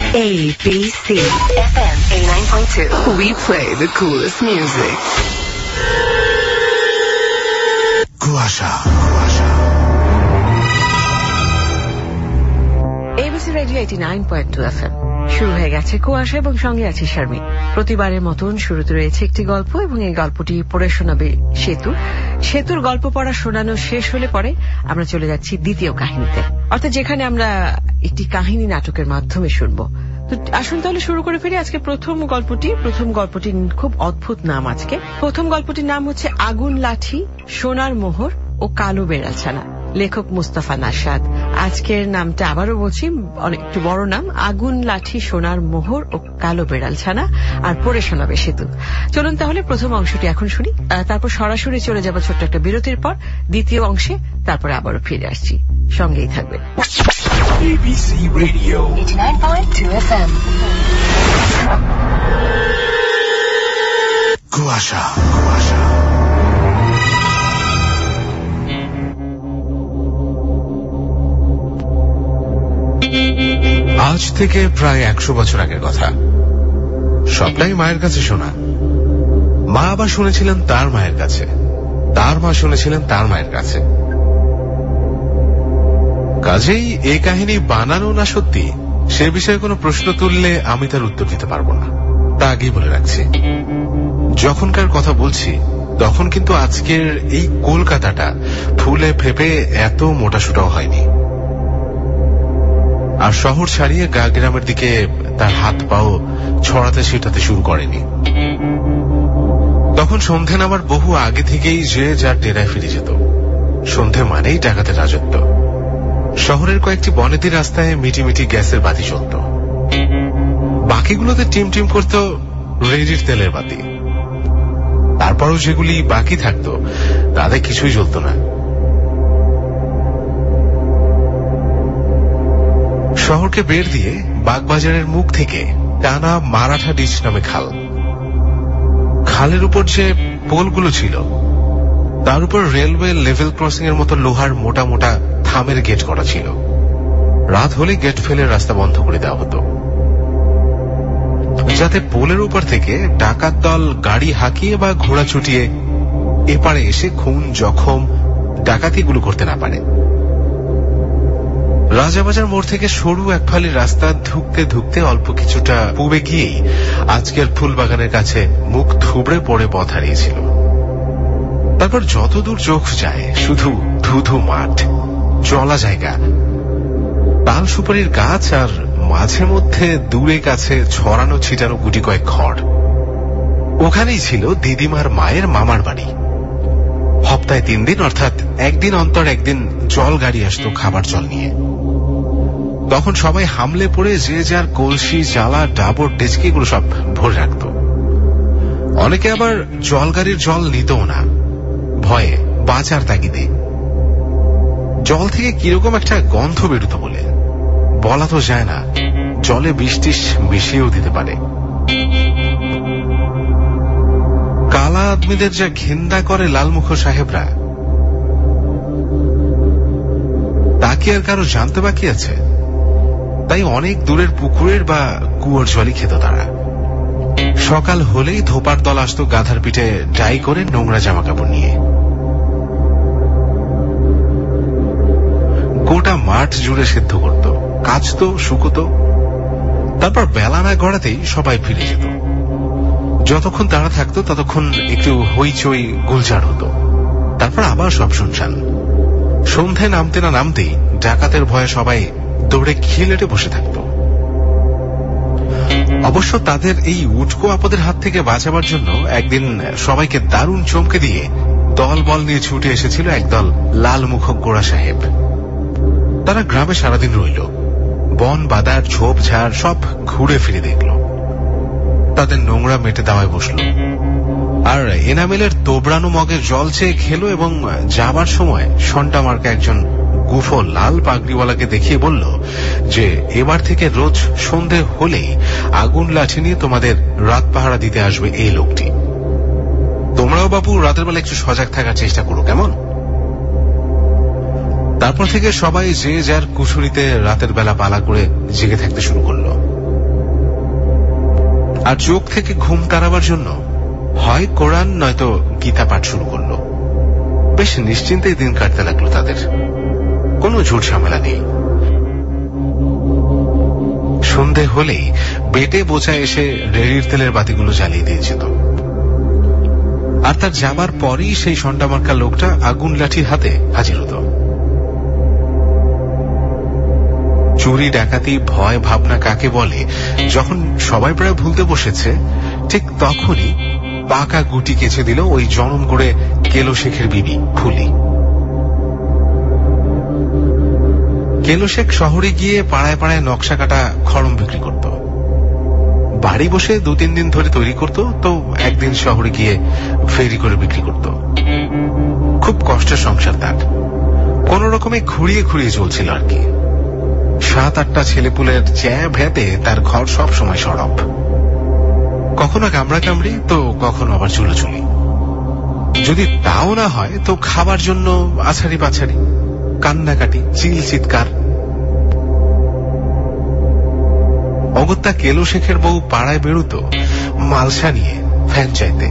ABC FM 89.2. We play the coolest music. কুয়াশা ABC Radio 89.2 FM শুরু হয়ে গেছে কুয়াশা এবং সঙ্গে আছে শারমি। প্রতিবারের মতন শুরুতে রয়েছে একটি গল্প এবং এই গল্পটি পড়ে শোনাবে সেতুর গল্প পড়া শোনানো শেষ হলে পরে আমরা চলে যাচ্ছি দ্বিতীয় কাহিনীতে, অর্থাৎ যেখানে আমরা একটি কাহিনী নাটকের মাধ্যমে শুনবো। তো আসুন তাহলে শুরু করে ফেলি আজকে প্রথম গল্পটির খুব অদ্ভুত নাম। আজকে প্রথম গল্পটির নাম হচ্ছে আগুন লাঠি, সোনার মোহর ও কালো বেড়ালছানা। লেখক মুস্তাফা নাশাদ। আজকের নামটা আবারও বলছি, অনেক একটু বড় নাম, আগুন লাঠি, সোনার মোহর ও কালো বেড়ালছানা, আর পড়ে শোনাবে সেতু। চলুন তাহলে প্রথম অংশটি এখন শুনি, তারপর সরাসরি চলে যাব ছোট্ট একটা বিরতির পর দ্বিতীয় অংশে, তারপরে আবারও ফিরে আসছি, সঙ্গেই থাকবেন। ABC Radio 89.2 FM. কুয়াশা আজ থেকে প্রায় 100 বছর আগের কথা। সবটাই মায়ের কাছে শোনা। মা আবার শুনেছিলেন তার মায়ের কাছে, তার মা শুনেছিলেন তার মায়ের কাছে। কাজেই এই কাহিনী বানানো না সত্যি সে বিষয়ে কোনো প্রশ্ন তুললে আমি তার উত্তর দিতে পারবো না, তা আগেই বলে রাখছি। যখনকার কথা বলছি তখন কিন্তু আজকের এই কলকাতাটা ফুলে ফেপে এত মোটাসোটাও হয়নি, আর শহর ছাড়িয়ে গ্রামের দিকে তার হাত পাও ছড়াতে ছিটাতে শুরু করেনি। তখন সন্ধে নামার বহু আগে থেকেই যে যার ডেরায় ফিরে যেত। সন্ধে মানেই ডাকাতের রাজত্ব। শহরের কয়েকটি বনেদি রাস্তায় মিটিমিটি গ্যাসের বাতি জ্বলত, বাকিগুলোতে টিম টিম করত রেডির তেলের বাতি। তারপরও যেগুলি বাকি থাকতো তাদের কিছুই জ্বলত না। শহরকে বের দিয়ে বাগবাজারের মুখ থেকে টানা মারাঠা ডিচ নামে খাল, খালের উপর যে পোলগুলো ছিল তার উপর রেলওয়ে লেভেল ক্রসিং এর মতো লোহার মোটা মোটা থামের গেট করা ছিল। রাত হলে গেট ফেলে রাস্তা বন্ধ করে দেওয়া হতো, যাতে পোলের উপর থেকে ডাকাত দল গাড়ি হাঁকিয়ে বা ঘোড়া ছুটিয়ে এপারে এসে খুন জখম ডাকাতিগুলো করতে না পারে। রাজাবাজার মোড় থেকে সরু এক ফালি রাস্তা ধুকতে ধুকতে অল্প কিছুটা পূবে গিয়েই আজকের ফুলবাগানের কাছে মুখ থুবড়ে পড়ে পথ হারিয়েছিল। তারপর যতদূর চোখ যায় শুধু ধুধু মাঠ, জলা জায়গা, তাল সুপারির গাছ, আর মাঝে মধ্যে দূরে কাছে ছড়ানো ছিটানো গুটি কয়েক ঘর। ওখানেই ছিল দিদিমার মায়ের মামার বাড়ি। সপ্তাহে 3 দিন, অর্থাৎ একদিন অন্তর একদিন জল গাড়ি আসতো খাবার জল নিয়ে। তখন সবাই হামলে পড়ে যে যার কলসি, জ্বালা, ডাবর, ডেচকি এগুলো সব ভরে রাখত। অনেকে আবার জল গাড়ির জল নিতও না, ভয়ে, বাঁচার তাগিদে। জল থেকে কিরকম একটা গন্ধ বেরোতো বলে বলা তো যায় না, জলে বিষ মিশিয়েও দিতে পারে। কালা আদমিদের যা ঘেন্না করে লালমুখ সাহেবরা, তা কি আর কারো জানতে বাকি আছে? তাই অনেক দূরের পুকুরের বা কুয়োর জলই খেত তারা। সকাল হলেই ধোপার দল আসতো গাধার পিঠে ডাই করে নোংরা জামা কাপড় নিয়ে। গোটা মাঠ জুড়ে সেদ্ধ করত, কাচতো, শুকোতো। তারপর বেলা না গড়াতেই সবাই ফিরে যেত। যতক্ষণ তারা থাকতো ততক্ষণ একটু হইচই গুলজার হতো, তারপর আবার সব শুনশান। সন্ধে নামতে না নামতেই ডাকাতের ভয়ে সবাই দৌড়ে খিলেটে বসে থাকত। অবশ্য তাদের এই উটকো আপদের হাত থেকে বাঁচাবার জন্য একদিন সবাইকে দারুণ চমকে দিয়ে দল বল নিয়ে ছুটে এসেছিল একদল লাল মুখ গোড়া সাহেব। তারা গ্রামে সারাদিন রইল, বন বাদার ঝোপ ঝাড় সব ঘুরে ফিরে দেখল, তাদের নোংরা মেটে দাওয়ায় বসল, আর এনামেলের তোবড়ানো মগে জল চেয়ে খেলো এবং যাবার সময় সন্টা মার্কা একজন গুফো লাল পাগড়িওয়ালাকে দেখিয়ে বলল যে এবার থেকে রোজ সন্ধে হলেই আগুন লাঠি নিয়ে তোমাদের রাত পাহারা দিতে আসবে এই লোকটি। তোমরাও বাপু রাতের বেলা একটু সজাগ থাকার চেষ্টা করো, কেমন? তারপর থেকে সবাই যে যার কুঠুরিতে রাতের বেলা পালা করে জেগে থাকতে শুরু করলো। আর চোখ থেকে ঘুম তাড়াবার জন্য হয় কোরআন নয়তো গীতা পাঠ শুরু করলো। বেশ নিশ্চিন্তেই দিন কাটতে লাগলো তাদের, কোনো ঝুট ঝামেলা নেই। সন্ধে হলেই বেটে বোঝা এসে রেড়ির তেলের বাতিগুলো জ্বালিয়ে দিয়ে যেত। আর তার যাবার পরই সেই সন্ডামার্কা লোকটা আগুন লাঠির হাতে হাজির হতো। চুরি ডাকাতি ভয় ভাবনা কাকে বলে যখন সবাই প্রায় ভুলতে বসেছে, ঠিক তখনই পাকা গুটি কেচে দিল ওই জনম করে কেলো শেখের বিবি ফুলি। কেলো শেখ শহরে গিয়ে পাড়ায় পাড়ায় নকশা কাটা খড়ম বিক্রি করত। বাড়ি বসে 2-3 দিন ধরে তৈরি করত, তো একদিন শহরে গিয়ে ফেরি করে বিক্রি করত। খুব কষ্টের সংসার তার, কোন রকমে খুঁড়িয়ে খুঁড়িয়ে চলছিল আর কি। 7-8টা ছেলেপুলের চ্যা ভেতে তার ঘর সব সময় সরব, কখনো কামড়া কামড়ি তো কখনো আবার চুলোচুলি। যদি তাও না হয় তো খাবার জন্য আছাড়ি পাছাড়ি, কান্নাকাটি, চিল চিৎকার। অগত্যা কেলো শেখের বউ পাড়ায় বেরোতো মালসা নিয়ে ফ্যান চাইতে।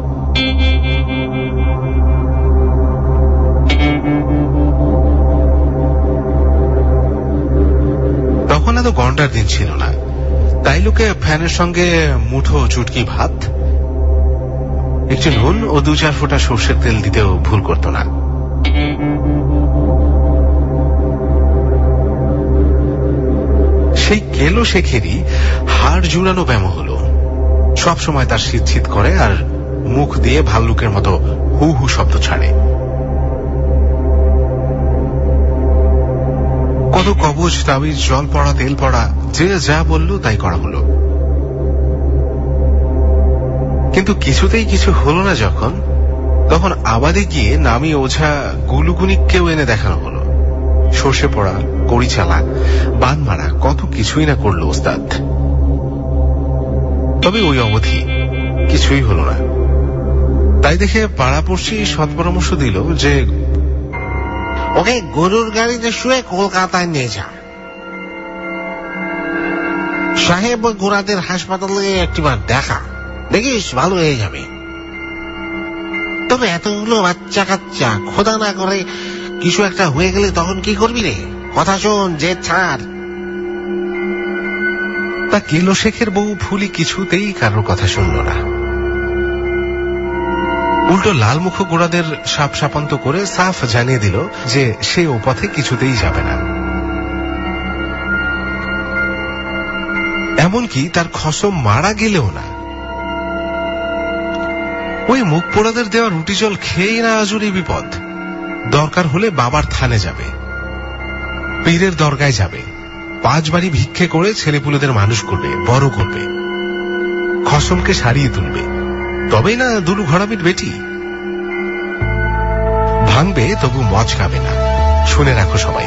তখন এত গন্ডার দিন ছিল না, তাই লোকে ফ্যানের সঙ্গে মুঠো চুটকি ভাত, একটু নুন ও 2-4 ফোঁটা সর্ষের তেল দিতেও ভুল করত না। সেই কেলো শেখেরই হাড় জুড়ানো ব্যামো হলো। সবসময় তার শীত শীত করে আর মুখ দিয়ে ভাল্লুকের মতো হু হু শব্দ ছাড়ে। কত কবজ তাবিজ, জল পড়া, তেল পড়া, যে যা বলল তাই করা হলো, কিন্তু কিছুতেই কিছু হলো না যখন, তখন আবাদে গিয়ে নামি ওঝা গুলুগুনিককেও এনে দেখানো হলো। সর্ষে পড়া, কড়ি চালা, বান মারা, কত কিছুই না করলো ওস্তাদ। তবে ওই অবধি কিছুই হলো না। তাই দেখে পাড়াপড়শি সৎপরামর্শ দিল যে ওকে গরুর গাড়িতে শুয়ে কলকাতায় নিয়ে যা, সাহেব গোড়াদের হাসপাতালে একটিবার দেখা, দেখিস ভালো হয়ে যাবে। তবে এতগুলো বাচ্চা কাচ্চা, খোদা না করে কিছু একটা হয়ে গেলে তখন কি করবি রে? কথা শোন, জেদ ছাড়। তা কেলো শেখের বউ ফুলি কিছুতেই কারোর কথা শুনল না। উল্টো লালমুখ গোড়াদের সাপ সাপান্ত করে সাফ জানিয়ে দিল যে সে ও পথে কিছুতেই যাবে না। এমনকি তার খসম মারা গেলেও না। ওই মুখ পোড়াদের দেওয়া রুটি জল খেয়েই না আজুরি বিপদ। দরকার হলে বাবার থানে যাবে, পীরের দরগায় যাবে, 5 বাড়ি ভিক্ষে করে ছেলেপুলেদের মানুষ করবে, বড় করবে, খসমকে সারিয়ে তুলবে, তবেই না দুলু ঘোড়ামির বেটি। ভাঙবে তবু মজ খাবে না, শুনে রাখো সবাই।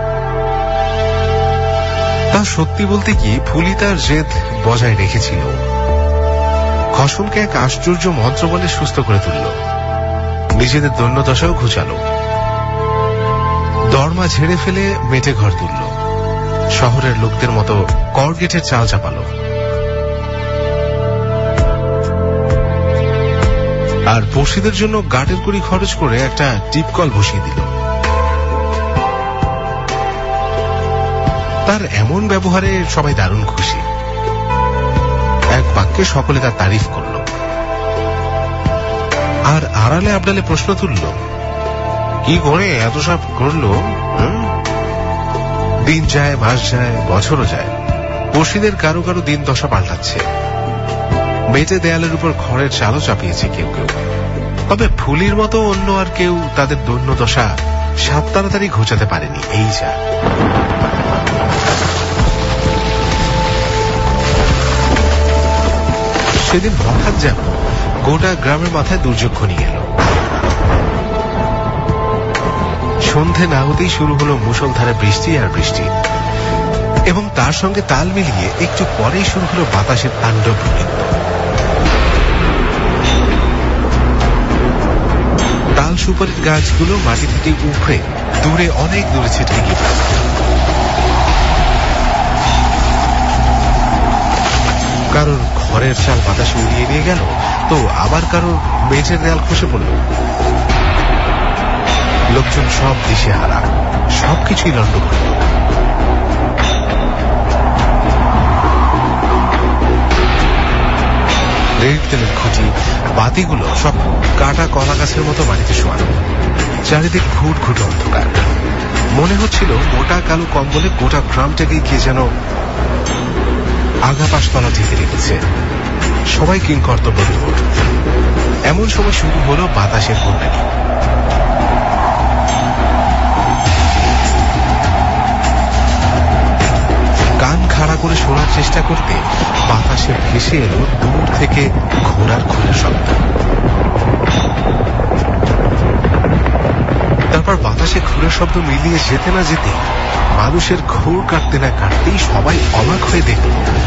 তা সত্যি বলতে কি ফুলি তার জেদ বজায় রেখেছিল। খসমকে এক আশ্চর্য মন্ত্র বলে সুস্থ করে তুলল, নিজেদের দৈন্যদশাও ঘুচালো। দরমা ঝেড়ে ফেলে মেটে ঘর তুলল, শহরের লোকদের মতো করগেটের চাল চাপালো, আর পড়শিদের জন্য গাটের কড়ি খরচ করে একটা টিপকল বসিয়ে দিল। তার এমন ব্যবহারে সবাই দারুণ খুশি। এক বাক্যে সকলে তার তারিফ করল, আর আড়ালে আবডালে প্রশ্ন তুলল, কি করে এত সব করলো? দিন যায়, মাস যায়, বছরও যায়, পড়শিদের কারো কারো দিন দশা পাল্টাচ্ছে। বেটে দেয়ালের উপর খড়ের চালও চাপিয়েছে কেউ কেউ। তবে ফুলির মতো অন্য আর কেউ তাদের দৈন্য দশা সাত তাড়াতাড়ি ঘোচাতে পারেনি। এই যা। সেদিন হঠাৎ যেন গোটা গ্রামের মাথায় দুর্যোগ ঘনিয়ে গেল। সন্ধে না হতেই শুরু হলো মুষলধারে বৃষ্টি আর বৃষ্টি, এবং তার সঙ্গে তাল মিলিয়ে একটু পরেই শুরু হলো বাতাসের তাণ্ডব নৃত্য। তাল সুপারির গাছগুলো মাটি থেকে উঠে দূরে, অনেক দূরে ছিটকে গিয়ে পড়ল। কারোর ঘরের চাল বাতাসে উড়িয়ে নিয়ে গেল, তো আবার কারো মেঝের দেয়াল খসে পড়ল। লোকজন সব দিশেহারা, সবকিছুই লণ্ডভণ্ড। রেল তেলের খুঁটি, বাতিগুলো সব কাটা কলা গাছের মতো মাটিতে শোয়ানো। চারিদিক ঘুট ঘুট অন্ধকার। মনে হচ্ছিল মোটা কালো কম্বলে গোটা গ্রামটাকে কে যেন আগা পাশতলা ঢেকে রেখেছে। সবাই কিংকর্তব্য বিমূঢ়। এমন সময় শুরু হলো বাতাসের ঘূর্ণানি। কান খাড়া করে শোনার চেষ্টা করতে বাতাসে ভেসে এলো দূর থেকে ঘোড়ার খুরের শব্দ। তারপর বাতাসে খুরের শব্দ মিলিয়ে যেতে না যেতে মানুষের ঘোর কাটতে না কাটতেই সবাই অবাক হয়ে দেখল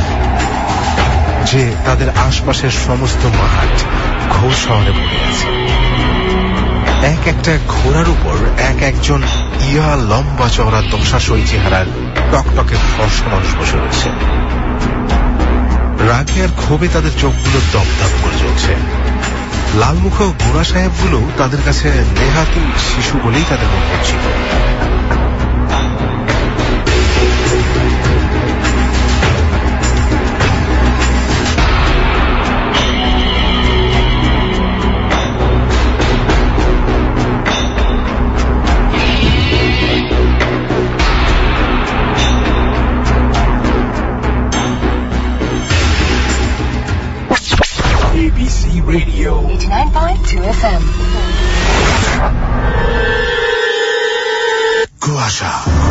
যে তাদের আশপাশের সমস্ত মাঠ ঘোর শহরে ভরে আছে। এক একটা ঘোড়ার উপর এক একজন ইয়া লম্বা চওড়া দশাশই চেহারার টকটকে ফর্সা মানুষ বসে রয়েছে। রাগে আর ক্ষোভে তাদের চোখগুলো দপদপ করে জ্বলছে। লালমুখ গোড়া সাহেবগুলো তাদের কাছে নেহাতি শিশু বলেই তাদের মনে হচ্ছিল। Radio 89.2 FM. কুয়াশা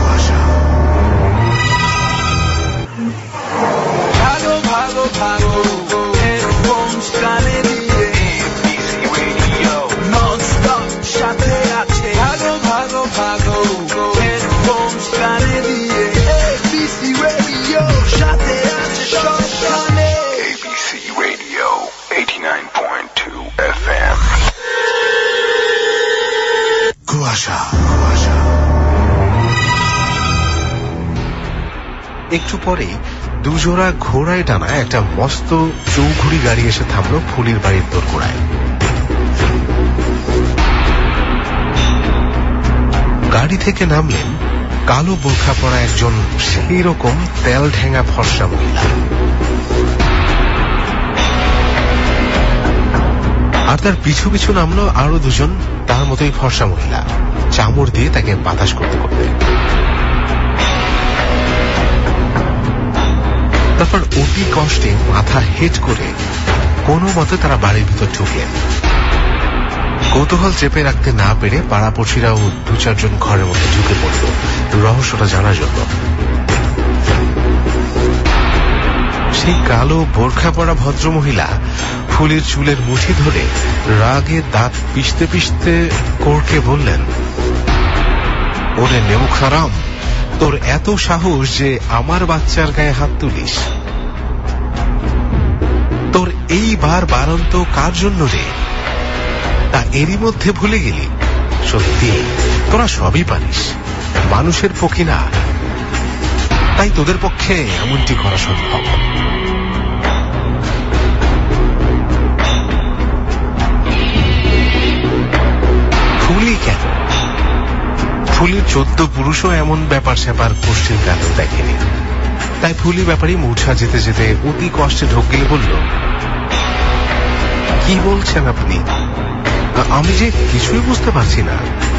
ভাগো ভাগো ভাগো হেডফোনস কানে দিয়ে ABC Radio non-stop সাথে আছে। ভাগো ভাগো ভাগো হেডফোনস কানে দিয়ে ABC Radio সাথে আছে সবখানে। ABC Radio 89.2 FM. কুয়াশা। একটু পরেই দুজোড়া ঘোড়ায় টানা একটা মস্ত চৌঘুড়ি গাড়ি এসে থামলো ফুলির বাড়ির দোরগোড়ায়। গাড়ি থেকে নামলেন কালো বোরখা পরা একজন সেই রকম তেল ঢেঙা ফর্সা মহিলা। আর তার পিছু পিছু নামলো আরো দুজন তার মতোই ফর্সা মহিলা, চামড় দিয়ে তাকে বাতাস করতে করতে। তারপর অতি কষ্টে মাথা হেট করে কোনো মতে তারা বাড়ির ভিতর ঢুকলেন। কৌতূহল চেপে রাখতে না পেরে পাড়াপড়শিরাও দু চারজন ঘরের মধ্যে ঢুকে পড়ল রহস্যটা জানার জন্য। সেই কালো বোরখা পরা ভদ্রমহিলা ফুলের চুলের মুঠি ধরে রাগে দাঁত পিষতে পিষতে কোরকে বললেন, ওরে নেমুখারাম, তোর এত সাহস যে আমার বাচ্চার গায়ে হাত তুলিস? তোর এইবার বারন্ত কার জন্য রে? তা এরই মধ্যে ভুলে গেলি? সত্যি তোরা সবই পারিস, মানুষের পক্ষে না, তাই তোদের পক্ষে এমনটি করা সম্ভব। ফুলি কেন? ফুলির 14 পুরুষও এমন ব্যাপার স্যাপার কোষ্ঠীর কালেও দেখেনি। তাই ফুলি ব্যাপারই মূর্ছা যেতে যেতে অতি কষ্টে ঢোক গেলে বলল, কি বলছেন আপনি? আমি যে কিছুই বুঝতে পারছি না।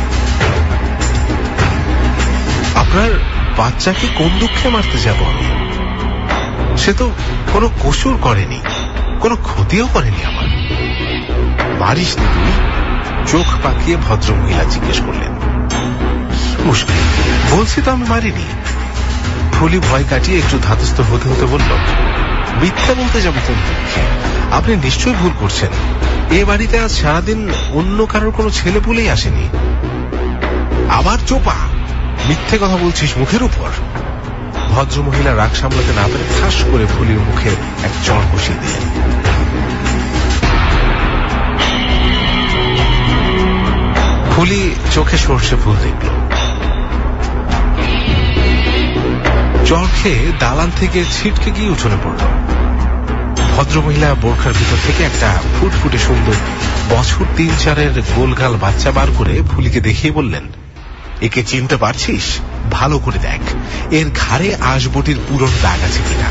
আপনার বাচ্চাকে কোন দুঃখে মারতে যাব আমি? সে তো কোনো কসুর করেনি, কোনো ক্ষতিও করেনি আমার। মারিস নি তুই? চোখ পাকিয়ে ভদ্রমহিলা জিজ্ঞেস করলেন। মুশকিল, বলছি তো আমি মারিনি। ফুলি ভয় কাটিয়ে একটু ধাতস্থ হতে হতে বলল, মিথ্যা বলতে যাবো কোন দুঃখে? আপনি নিশ্চয়ই ভুল করছেন। এ বাড়িতে আজ সারাদিন অন্য কারোর কোনো ছেলে পুলেই আসেনি। আবার চোপা, মিথ্যে কথা বলছিস মুখের উপর। ভদ্রমহিলা রাগ সামলাতে না পেরে ঠাস করে ফুলির মুখে এক চড় বসিয়ে দিলেন। ফুলি চোখে সর্ষে ফুল দেখল। চড় খেয়ে দালান থেকে ছিটকে গিয়ে উঠোনে পড়ল। ভদ্রমহিলা বোরখার ভিতর থেকে একটা ফুটফুটে সুন্দর বছর 3-4-এর গোলগাল বাচ্চা বার করে ফুলিকে দেখিয়ে বললেন, একে চিনতে পারছিস? ভালো করে দেখ এর ঘাড়ে আঁশবটির পুরনো দাগ আছে কিনা।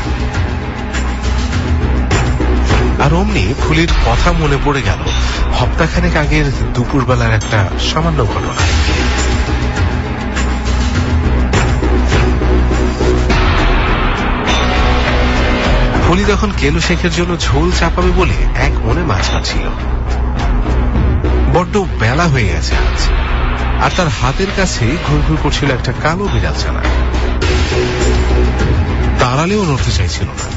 আর অমনি ফুলির কথা মনে পড়ে গেল হপ্তাখানেক আগের দুপুরবেলার একটা সামান্য ঘটনা। ফুলি তখন কেলো শেখের জন্য ঝোল চাপাবে বলে এক মনে মাছ খাচ্ছিল। বড্ড বেলা হয়ে গেছে আজ, আর তার হাতের কাছে ঘুরঘুর করছিল একটা কালো বিড়াল ছানা। তাড়ালেও নড়তে চাইছিল না,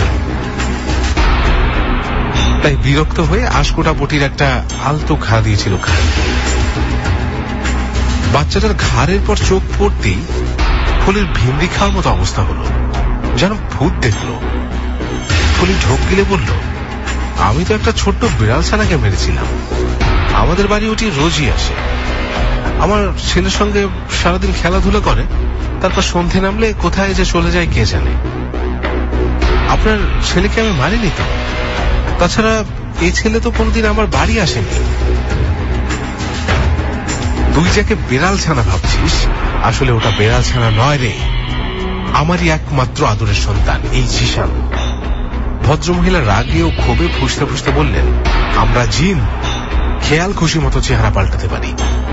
তাই বিরক্ত হয়ে আশকোটা বটির একটা আলতো ঘা দিয়েছিল ঘাড়ে। বাচ্চাটার ঘাড়ের পর চোখ পড়তেই ফুলির ভিন্ডি খাওয়ার মতো অবস্থা হলো, যেন ভূত দেখলো। ফুলি ঢোক গিলে বলল, আমি তো একটা ছোট্ট বিড়াল ছানাকে মেরেছিলাম। আমাদের বাড়ি ওটি রোজই আসে, আমার ছেলের সঙ্গে সারাদিন খেলাধুলা করে, তারপর সন্ধে নামলে কোথায় যে চলে যায় কে জানে। আপনার ছেলেকে আমি মারিনি তো, তাছাড়া এই ছেলে তো কোনদিন আমার বাড়ি আসেনি। তুই যাকে বিড়াল ছানা ভাবছিস, আসলে ওটা বিড়াল ছানা নয় রে, আমারই একমাত্র আদরের সন্তান এই জিশান। ভদ্রমহিলা রাগে ও ক্ষোভে ফুঁসতে ফুঁসতে বললেন, আমরা জিন, খেয়াল খুশি মতো চেহারা পাল্টাতে পারি।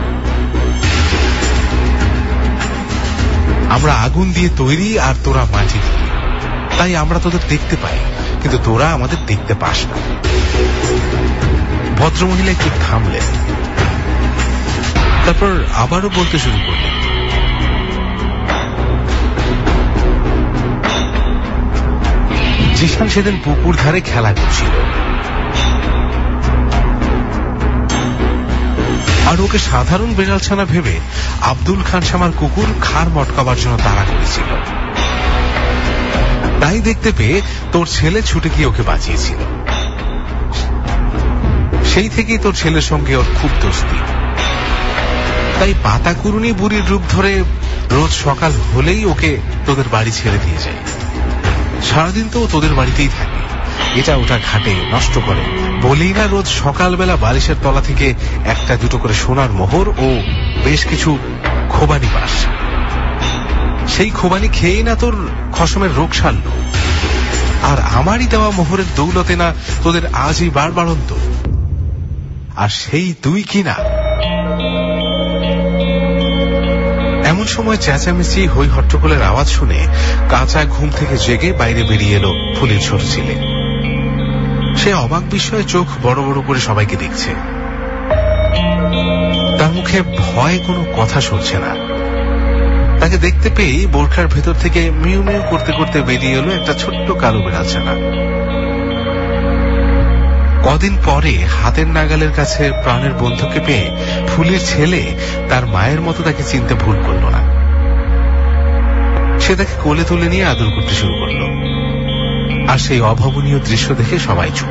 আমরা আগুন দিয়ে তৈরি আর তোরা মাটি দিয়ে, তাই আমরা তোদের দেখতে পাই, কিন্তু তোরা আমাদের দেখতে পাস না। ভদ্রমহিলা একটু থামলেন, তারপর আবারও বলতে শুরু করলেন, জিশান সেদিন পুকুর ধারে খেলা করছিল, আর ওকে সাধারণ বিড়াল ছানা ভেবে আব্দুল খান শামার কুকুর খার মটকাবার জন্য তাড়া করেছিল। তাই দেখতে পেয়ে তোর ছেলে ছুটে গিয়ে ওকে বাঁচিয়েছিল। সেই থেকেই তোর ছেলের সঙ্গে ওর খুব দোস্তি। তাই পাতা কুরুনি বুড়ির রূপ ধরে রোজ সকাল হলেই ওকে তোদের বাড়ি ছেড়ে দিয়ে যায়। সারাদিন তো তোদের বাড়িতেই থাকে, এটা ওটা ঘাটে নষ্ট করে বলেই না রোজ সকালবেলা বালিশের তলা থেকে একটা দুটো করে সোনার মোহর ও বেশ কিছু খোবানি পাস। সেই খোবানি খেয়েই না তোর খসমের রোগ সারল। আর আমারই দেওয়া মোহরের দৌলতে না তোদের আজই বাড়ন্ত। আর সেই তুই কিনা। এমন সময় চেঁচামেচি হই হট্টগোলের আওয়াজ শুনে কাঁচা ঘুম থেকে জেগে বাইরে বেরিয়ে এলো ফুলির ছোট ছেলে। সে অবাক বিস্ময়ে চোখ বড় বড় করে সবাইকে দেখছে। তার মুখে ভয় কোনো কথা শুনছে না। তাকে দেখতে পেয়েই বোরখার ভেতর থেকে মিউ মিউ করতে করতে বেরিয়ে এলো একটা ছোট্ট কালো বিড়াল ছানা। কদিন পরে হাতের নাগালের কাছে প্রাণের বন্ধুকে পেয়ে ফুলির ছেলে তার মায়ের মতো তাকে চিনতে ভুল করল না। সে তাকে কোলে তুলে নিয়ে আদর করতে শুরু করল। আর সেই অভাবনীয় দৃশ্য দেখে সবাই চুপ,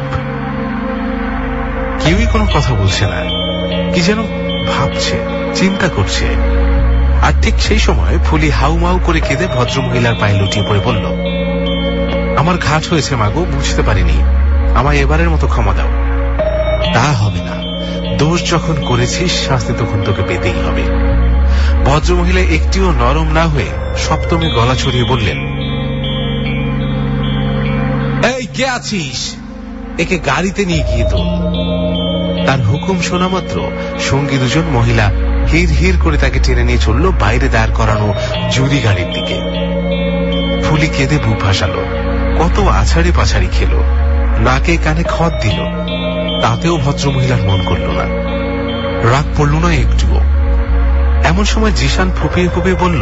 কেউই কোনো কথা বলছে না, কি যেন ভাবছে, চিন্তা করছে। আর ঠিক সেই সময় ফুলি হাউমাউ করে কেঁদে ভদ্রমহিলার পায়ে লুটিয়ে পড়ে বলল, আমার ঘাট হয়েছে মাগো, বুঝতে পারিনি, আমায় এবারের মতো ক্ষমা দাও। তা হবে না, দোষ যখন করেছিস শাস্তি তখন তোকে পেতেই হবে। ভদ্রমহিলা একটিও নরম না হয়ে সপ্তমে গলা ছড়িয়ে বললেন, এই কে আছিস, একে গাড়িতে নিয়ে গিয়ে তোল। তার হুকুম শোনা মাত্র সঙ্গী দুজন মহিলা হির হির করে তাকে টেনে নিয়ে চলল বাইরে দাঁড় করানো জুরি গাড়ির দিকে। ফুলি কেঁদে বুক ভাসালো, কত আছাড়ি পাছাড়ি খেল, নাকে কানে খত দিল, তাতেও ভদ্রমহিলার মন করল না, রাগ পড়ল না একটুও। এমন সময় জিশান ফুপিয়ে ফুপিয়ে বলল,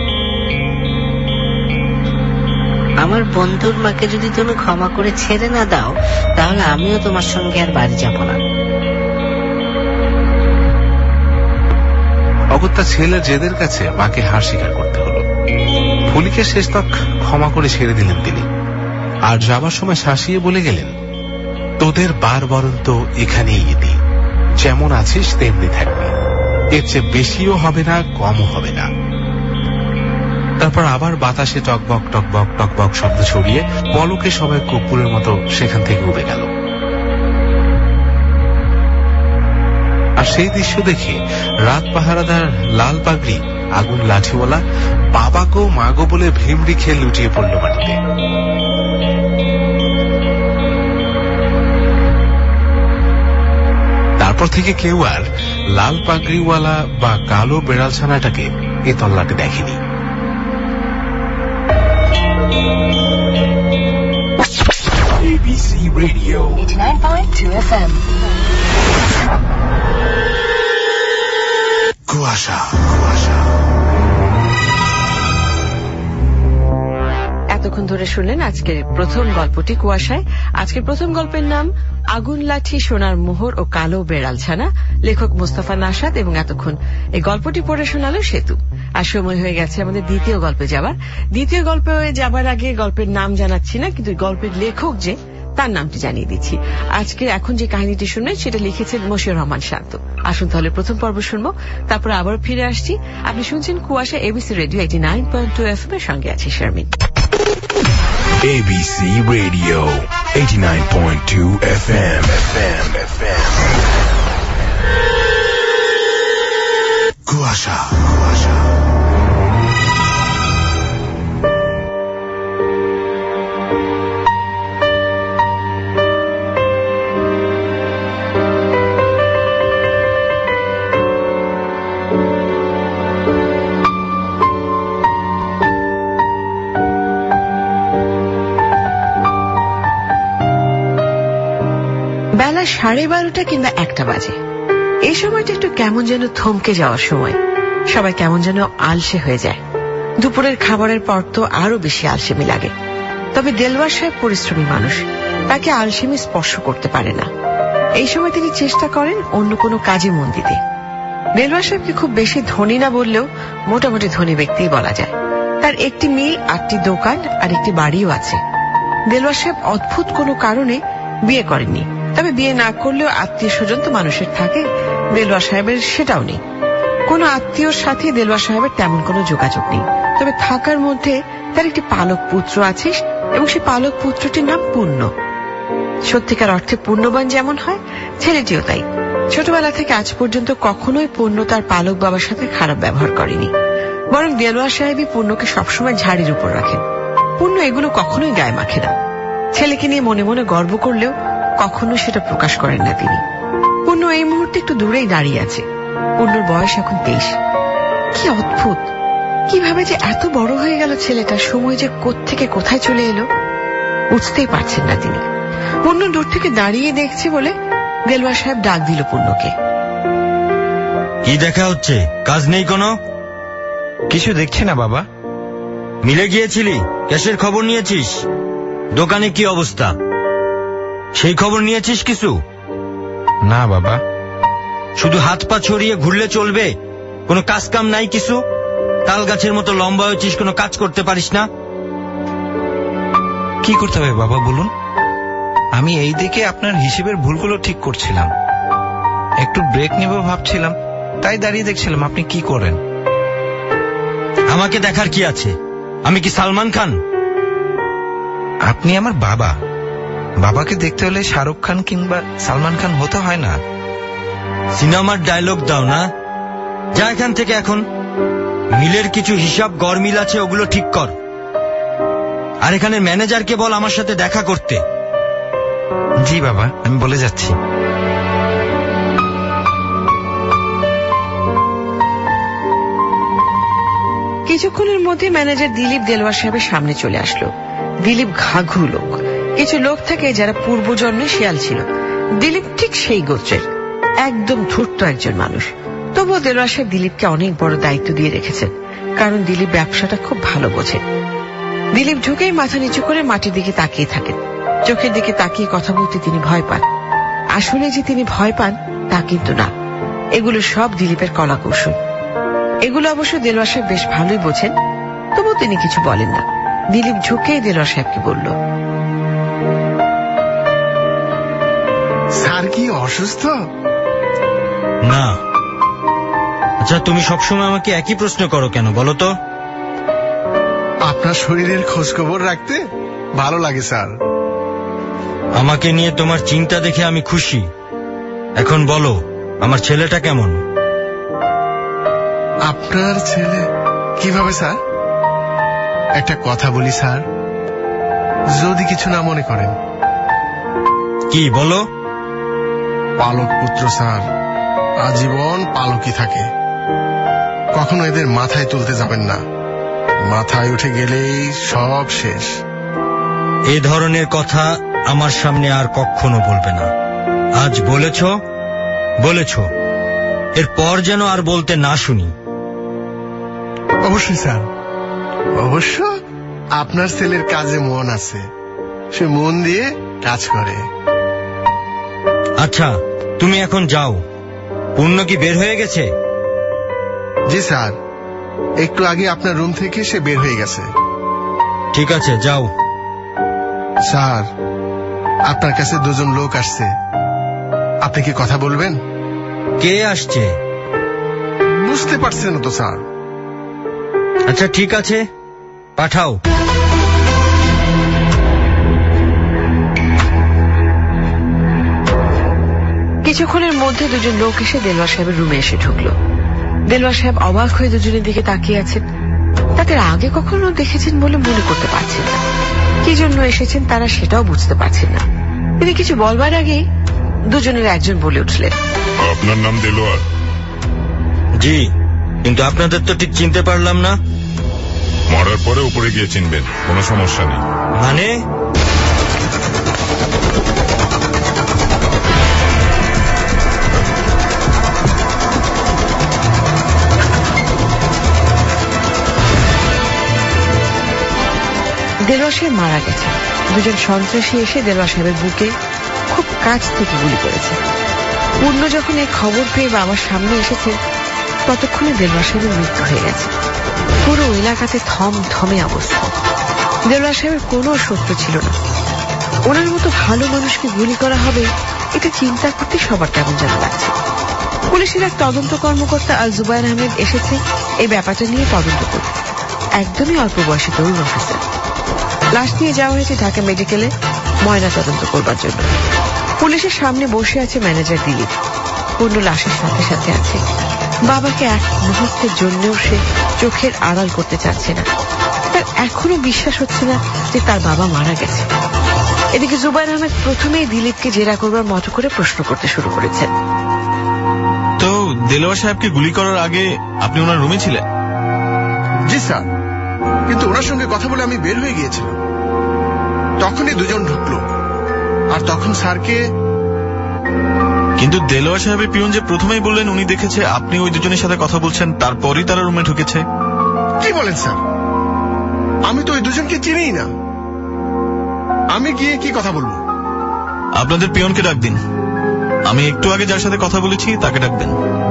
আমার বন্ধুর মাকে যদি তুমি ক্ষমা করে ছেড়ে না দাও, তাহলে আমিও তোমার সঙ্গে আর বাড়ি যাব না। অগত্যা ছেলের জেদের কাছে মাকে হার স্বীকার করতে হলো। ফুলিকে শেষ তক ক্ষমা করে ছেড়ে দিলেন তিনি। আর যাবার সময় শাসিয়ে বলে গেলেন, তোদের বার বরণ তো এখানেই ইতি, যেমন আছিস তেমনি থাকবি, এর চেয়ে বেশিও হবে না কমও হবে না। তারপর আবার বাতাসে টকবক টকবক টকবক শব্দ ছড়িয়ে পলকে সবাই কর্পূরের মতো সেখান থেকে উবে গেল। আর সেই দৃশ্য দেখে রাত পাহারাদার লাল পাগড়ি আগুন লাঠিওয়ালা বাবাগো মাগো বলে ভিমড়ি খেয়ে লুটিয়ে পড়ল মাটিতে। তারপর থেকে কেউ আর লাল পাগড়িওয়ালা বা কালো বেড়াল ছানাটাকে এ তল্লাটে দেখেনি। ABC Radio 89.2 FM. কুয়াশা। এতক্ষণ ধরে শুনলেন আজকের প্রথম গল্পটি কুয়াশায়। আজকের প্রথম গল্পের নাম আগুন লাঠি, সোনার মোহর ও কালো বেড়াল ছানা, লেখক মোস্তফা নাশাদ, এবং এতক্ষণ এই গল্পটি পড়ে শোনালো সেতু। আর সময় হয়ে গেছে আমাদের দ্বিতীয় গল্পে যাবার। দ্বিতীয় গল্পে যাবার আগে গল্পের নাম জানাচ্ছি না, কিন্তু গল্পের লেখক যে তার নামটি জানিয়ে দিচ্ছি। আজকে এখন যে কাহিনীটি শুনলেন সেটা লিখেছেন মশিউর রহমান শান্ত। আসুন তাহলে প্রথম পর্ব শুনবো, তারপর আবার ফিরে আসছি। আপনি শুনছেন কুয়াশা, এবিসি রেডিও 89.2 FM এর সঙ্গে আছে শারমিন। ABC Radio 89.2 FM. কুয়াশা। বেলা 12:30 কিংবা 1টা বাজে। এই সময়টা একটু কেমন যেন থমকে যাওয়ার সময়। সবাই কেমন যেন আলসে হয়ে যায়। দুপুরের খাবারের পর তো আরো বেশি আলসেমি লাগে। তবে দেলওয়ার সাহেব পরিশ্রমী মানুষ, তাকে আলসেমি স্পর্শ করতে পারে না। এই সময় তিনি চেষ্টা করেন অন্য কোনো কাজে মন দিতে। দেলওয়ার সাহেবকে খুব বেশি ধনী না বললেও মোটামুটি ধনী ব্যক্তিই বলা যায়। তার একটি মিল, 8টি দোকান আর একটি বাড়িও আছে। দেলওয়ার সাহেব অদ্ভুত কোনো কারণে বিয়ে করেননি। তবে বিয়ে না করলেও আত্মীয় স্বজন তো মানুষের থাকে, দেলওয়ার সাহেবের সেটাও নেই। কোনো আত্মীয়র সাথে দেলওয়ার সাহেবের তেমন কোনো যোগাযোগ নেই। তবে থাকার মধ্যে তার একটি পালক পুত্র আছে, এবং সেই পালক পুত্রটির নাম পূর্ণ। সত্যিকার অর্থে পূর্ণবান যেমন হয়, ছেলেটিও তাই। ছোটবেলা থেকে আজ পর্যন্ত কখনোই পূর্ণ তার পালক বাবার সাথে খারাপ ব্যবহার করেনি। বরং দেলওয়ার সাহেবই পূর্ণকে সবসময় ঝাড়ির উপর রাখেন। পূর্ণ এগুলো কখনোই গায়ে মাখে না। ছেলেকে নিয়ে মনে মনে গর্ব করলেও কখনো সেটা প্রকাশ করেন না তিনি। পূর্ণ এই মুহূর্তে একটু দূরেই দাঁড়িয়ে আছে। পূর্ণর বয়স এখন 23। কি অদ্ভুত, কিভাবে যে এত বড় হয়ে গেল ছেলেটা, সময় যে কোত্থেকে কোথায় চলে এলো বুঝতেই পারছেন না তিনি। পূর্ণ দূর থেকে দাঁড়িয়ে দেখছে বলে দেলওয়ার সাহেব ডাক দিল পূর্ণকে। কি দেখা হচ্ছে? কাজ নেই কোনো? কিছু দেখছি না বাবা। মিলে গিয়েছিলি, ক্যাশের খবর নিয়েছিস? দোকানে কি অবস্থা সেই খবর নিয়েছিস কিছু? না বাবা। শুধু হাত পা ছড়িয়ে ঘুরলে চলবে? কোনো কাজ কাম নাই কিছু? তাল গাছের মতো লম্বা হয়েছিস, কোনো কাজ করতে পারিস না? কি করতে হবে বাবা বলুন? আমি এই দিকে আপনার হিসেবের ভুলগুলো ঠিক করছিলাম। একটু ব্রেক নেব ভাবছিলাম, তাই দাঁড়িয়ে দেখছিলাম আপনি কি করেন। আমাকে দেখার কি আছে? আমি কি সালমান খান? আপনি আমার বাবা। বাবাকে দেখতে হলে শাহরুখ খান কিংবা সালমান খান হতে হয় না। সিনেমার ডায়লগ দাও না, যা এখান থেকে এখন। মিলের কিছু হিসাব গড়মিল আছে, ওগুলো ঠিক কর। আর এখানে ম্যানেজারকে বল আমার সাথে দেখা করতে। জি বাবা, আমি বলে যাচ্ছি। কিছুক্ষণের মধ্যে ম্যানেজার দিলীপ দেলওয়ার সাহেবের সামনে চলে আসলো। দিলীপ ঘাঘু লোক। কিছু লোক থাকে যারা পূর্বজন্মে শিয়াল ছিল। দিলীপ ঠিক সেই গোত্রের, একদম ধূর্ত একজন মানুষ। তবুও দেলওয়ার সাহেব দিলীপকে অনেক বড় দায়িত্ব দিয়ে রেখেছেন, কারণ দিলীপ ব্যবসাটা খুব ভালো বোঝে। দিলীপ ঢুকেই মাথা নিচু করে মাটির দিকে তাকিয়ে থাকেন। চোখের দিকে তাকিয়ে কথা বলতে তিনি ভয় পান। আসলে যে তিনি ভয় পান তা কিন্তু না, এগুলো সব দিলীপের কলা কৌশল। এগুলো অবশ্য দেলওয়ার সাহেব বেশ ভালোই বোঝেন, তবুও তিনি কিছু বলেন না। দিলীপ ঝুঁকেই দেলওয়ার সাহেবকে বলল, স্যার কি অসুস্থ? না। আচ্ছা, তুমি সবসময় আমাকে একই প্রশ্ন করো কেন বলো তো? আপনার শরীরের খোঁজ খবর রাখতে ভালো লাগে স্যার। আমাকে নিয়ে তোমার চিন্তা দেখে আমি খুশি। এখন বলো, আমার ছেলেটা কেমন? আপনার ছেলে কিভাবে স্যার? একটা কথা বলি স্যার, যদি কিছু না মনে করেন। কি বলো? পালক পুত্র স্যার, আজীবন পালকই থাকে। কখনো এদের মাথায় তুলতে যাবেন না, মাথায় উঠে গেলেই সব শেষ। এ ধরনের কথা আমার সামনে আর কখনো বলবে না। আজ বলেছ, এরপর যেন আর বলতে না শুনি। অবশ্যই স্যার, অবশ্য আপনার ছেলের কাজে মন আছে, সে মন দিয়ে কাজ করে। আচ্ছা, তুমি এখন যাও। পূর্ণ কি বের হয়ে গেছে? জি স্যার, একটু আগে আপনার রুম থেকে সে বের হয়ে গেছে। ঠিক আছে, যাও। স্যার, আপনার কাছে দুজন লোক আসছে, আপনি কি কথা বলবেন? কে আসছে? বুঝতে পারছেন না তো স্যার? আচ্ছা ঠিক আছে, পাঠাও। কিছুক্ষণের মধ্যে দুজন লোক এসে দেলোয়ার সাহেবের রুমে এসে ঢুকলো। দেলোয়ার সাহেব অবাক হয়ে দুজনের দিকে তাকিয়ে আছেন। তাদের আগে কখনো দেখেছেন বলে মনে করতে পারছেন না। কি জন্য এসেছেন তারা সেটাও বুঝতে পারছেন না। তিনি কিছু বলবার আগেই দুজনের একজন বলে উঠলেন, আপনার নাম দেলোয়ার? জি, কিন্তু আপনাদের তো ঠিক চিনতে পারলাম না। মরার পরে উপরে গিয়ে চিনবেন, কোনো সমস্যা নেই। মানে? দেলোয়ার সাহেব মারা গেছে। দুজন সন্ত্রাসী এসে দেলোয়ার সাহেবের বুকে খুব কাছ থেকে গুলি করেছে। পূর্ণ যখন এই খবর পেয়ে বাবার সামনে এসেছে, ততক্ষণে দেলোয়ার সাহেবের মৃত্যু হয়ে গেছে। পুরো এলাকাতে থমথমে অবস্থা। দেলোয়ার সাহেবের কোনো শত্রু ছিল না। ওনার মতো ভালো মানুষকে গুলি করা হবে, এটা চিন্তা করতে সবার কেমন যেন লাগছে। পুলিশের এক তদন্ত কর্মকর্তা আল জুবায়ের আহমেদ এসেছে এই ব্যাপারটা নিয়ে তদন্ত করতে। একদমই অল্প বয়সী তরুণ অফিসার। লাশ নিয়ে যাওয়া হয়েছে ঢাকা মেডিকেলে ময়না তদন্ত করবার জন্য। পুলিশের সামনে বসে আছে ম্যানেজার দিলীপ। পূর্ণ লাশের সাথে সাথে আছে। বাবাকে এক মুহূর্তের জন্যও সে চোখের আড়াল করতে চাচ্ছে না। তার এখনো বিশ্বাস হচ্ছে না যে তার বাবা মারা গেছে। এদিকে জুবায়ের আহমেদ প্রথমেই দিলীপকে জেরা করবার মতো করে প্রশ্ন করতে শুরু করেছেন। তো দেলোয়ার সাহেবকে গুলি করার আগে আপনি ওনার রুমে ছিলেন? জি স্যার, কিন্তু ওনার সঙ্গে কথা বলে আমি বের হয়ে গিয়েছিলাম। তখনই দুজন ঢুকলো, আর তখন স্যারকে। কিন্তু দেলোয়ার সাহেবের পিয়ন যে প্রথমেই বললেন উনি দেখেছে আপনি ওই দুজনের সাথে কথা বলছেন, তারপরই তারা রুমে ঢুকেছে। কি বলেন স্যার? আমি তো ওই দুজনকে চিনি না। আমি গিয়ে কি কথা বলবো? আপনাদের পিয়নকে ডাক দিন। আমি একটু আগে যার সাথে কথা বলেছি তাকে ডাকবেন।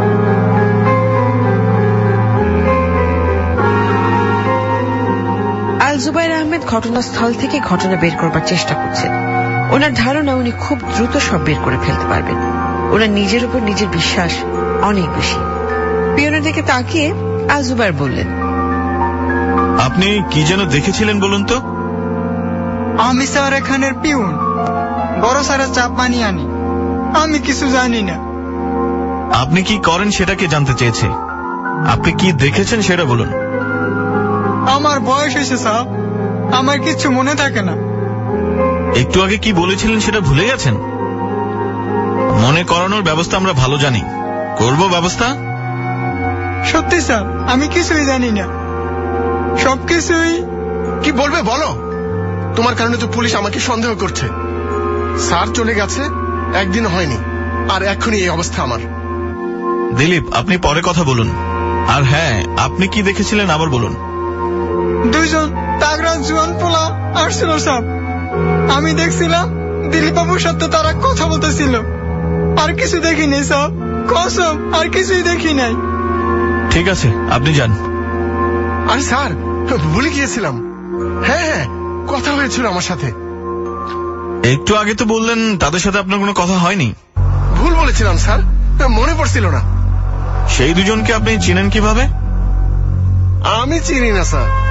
আল জুবায়ের আহমেদ ঘটনাস্থল থেকে ঘটনা বের করবার চেষ্টা করছেন। ওনার ধারণা উনি খুব দ্রুত সব বের করে ফেলতে পারবেন। ওনার নিজের উপর নিজের বিশ্বাস অনেক বেশি। পিয়নের দিকে তাকিয়ে আল জুবায়ের বললেন, আপনি কি যেন দেখেছিলেন বলুন তো? আমি স্যার এখানের পিয়ন, বড় স্যারের চাপ মানিয়ে আনি। আমি কিছু জানি না। আপনি কি করেন সেটা কে জানতে চেয়েছে? আপনি কি দেখেছেন সেটা বলুন। আমার বয়স হয়েছে স্যার, আমার কিছু মনে থাকে না। একটু আগে কি বলেছিলেন সেটা ভুলে গেছেন? মনে করানোর ব্যবস্থা আমরা ভালো জানি, করব ব্যবস্থা। সত্যি স্যার, আমি কিছুই জানি না। সবকিছুই। কি বলবে বলো? তোমার কারণে তো পুলিশ আমাকে সন্দেহ করছে। স্যার চলে গেছে, একদিন হয়নি, আর এখনই এই অবস্থা আমার। দিলীপ, আপনি পরে কথা বলুন। আর হ্যাঁ, আপনি কি দেখেছিলেন আবার বলুন। দুইজন তাগড়া জোয়ান পোলা আসছিল স্যার। আমি দেখছিলাম দিলীপ বাবুর সাথে তারা কথা বলতেছিল। আর কিছু দেখি নাই স্যার, কসম আর কিছুই দেখি নাই। ঠিক আছে, আপনি যান। আরে স্যার, ভুলে গিয়েছিলাম। হ্যাঁ, কথা হয়েছিল আমার সাথে। একটু আগে তো বললেন তাদের সাথে আপনার কোনো কথা হয়নি। ভুল বলেছিলাম স্যার, মনে পড়ছিল না। সেই দুজনকে আপনি চিনেন কিভাবে? আমি চিনি না স্যার,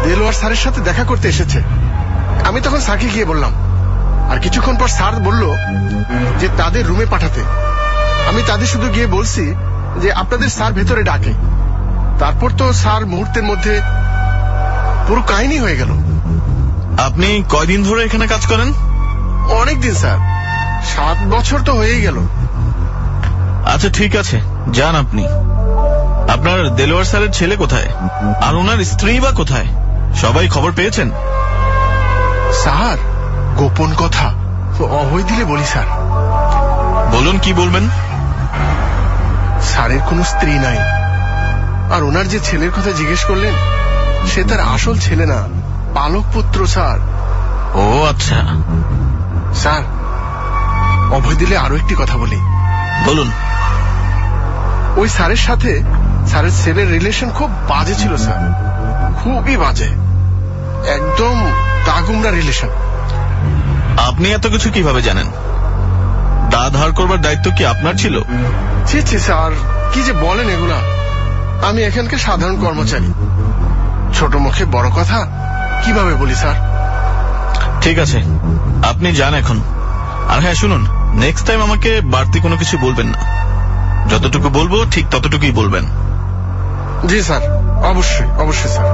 দেলোয়ার স্যারের সাথে দেখা করতে এসেছে। আমি তখন স্যারকে গিয়ে বললাম, আর কিছুক্ষণ পর স্যার বলল যে তাদের রুমে পাঠাতে। আমি তাদের শুধু গিয়ে বলছি যে আপনাদের স্যার ভেতরে ডাকে। তারপর তো স্যার মুহূর্তের মধ্যে পুরো কাহিনী হয়ে গেল। আপনি কয়দিন ধরে এখানে কাজ করেন? অনেকদিন স্যার, 7 বছর তো হয়েই গেল। আচ্ছা ঠিক আছে, যান আপনি। আপনার দেলোয়ার স্যারের ছেলে কোথায়, আর ওনার স্ত্রী বা কোথায়? সবাই খবর পেয়েছেন? স্যার, গোপন কথা অভয় দিলে বলি স্যার। বলুন, কি বলবেন? স্যারের কোনো স্ত্রী নাই, আর ওনার যে ছেলের কথা জিজ্ঞেস করলেন সে তার আসল ছেলে না, পালক পুত্র স্যার। ও আচ্ছা। স্যার, অভয় দিলে আরো একটি কথা বলি। বলুন। ওই স্যারের সাথে স্যারের ছেলের রিলেশন খুব বাজে ছিল স্যার, খুবই বাজে, একদম দাগুমরা রিলেশন। আপনি এত কিছু কিভাবে জানেন? দা ধার করবার দায়িত্ব কি আপনার ছিল? ছি ছি স্যার, কি যে বলেন এগুলা। আমি এখানকার সাধারণ কর্মচারী, ছোট মুখে বড় কথা কিভাবে বলি স্যার? ঠিক আছে, আপনি যান এখন। আর হ্যাঁ শুনুন, নেক্সট টাইম আমাকে বাড়তি কোনো কিছু বলবেন না। যতটুকু বলবো ঠিক ততটুকুই বলবেন। জি স্যার, অবশ্যই অবশ্যই স্যার।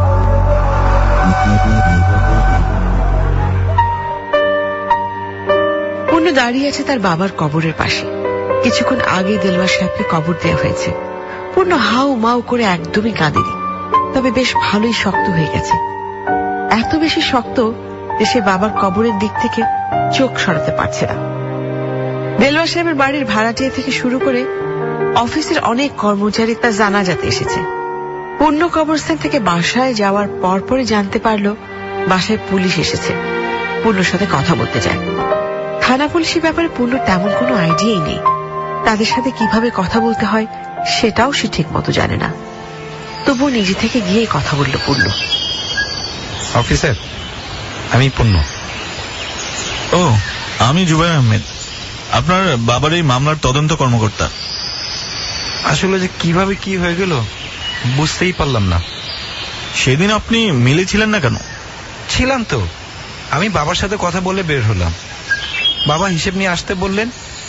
পূর্ণ দাঁড়িয়ে আছে তার বাবার কবরের পাশে। কিছুক্ষণ আগে দেলোয়ার সাহেবকে কবর দেওয়া হয়েছে। পূর্ণ হাউ মাউ করে একদমই কাঁদেনি, তবে বেশ ভালোই শক্ত হয়ে গেছে। এত বেশি শক্ত যে সে বাবার কবরের দিক থেকে চোখ সরাতে পারছে না। দেলোয়ার সাহেবের বাড়ির ভাড়াটিয়া থেকে শুরু করে অফিসের অনেক কর্মচারী তার জানাজাতে এসেছে। পূর্ণ কবরস্থান থেকে বাসায় যাওয়ার পরপরই জানতে পারল বাসায় পুলিশ এসেছে। পূর্ণর সাথে কথা বলতে যায়। থানা পুলিশের ব্যাপারে পূর্ণ তেমন কোনো আইডিয়াই নেই। তাদের সাথে কিভাবে কথা বলতে হয় সেটাও সে ঠিক মতো জানে না। তবুও নিজে থেকে গিয়ে কথা বলল পূর্ণ। অফিসার, আমি পূর্ণ। ও, আমি জুবাইর আহমেদ, আপনার বাবার এই মামলার তদন্ত কর্মকর্তা। আসলে যে কিভাবে কি হয়ে গেল বুঝতেই পারলাম না। সেদিন আপনি মিলে ছিলেন না কেন? ছিলাম তো, আমি বাবার সাথে কথা বলে বের হলাম। বাবা হিসেব নিয়ে আসতে বললেন,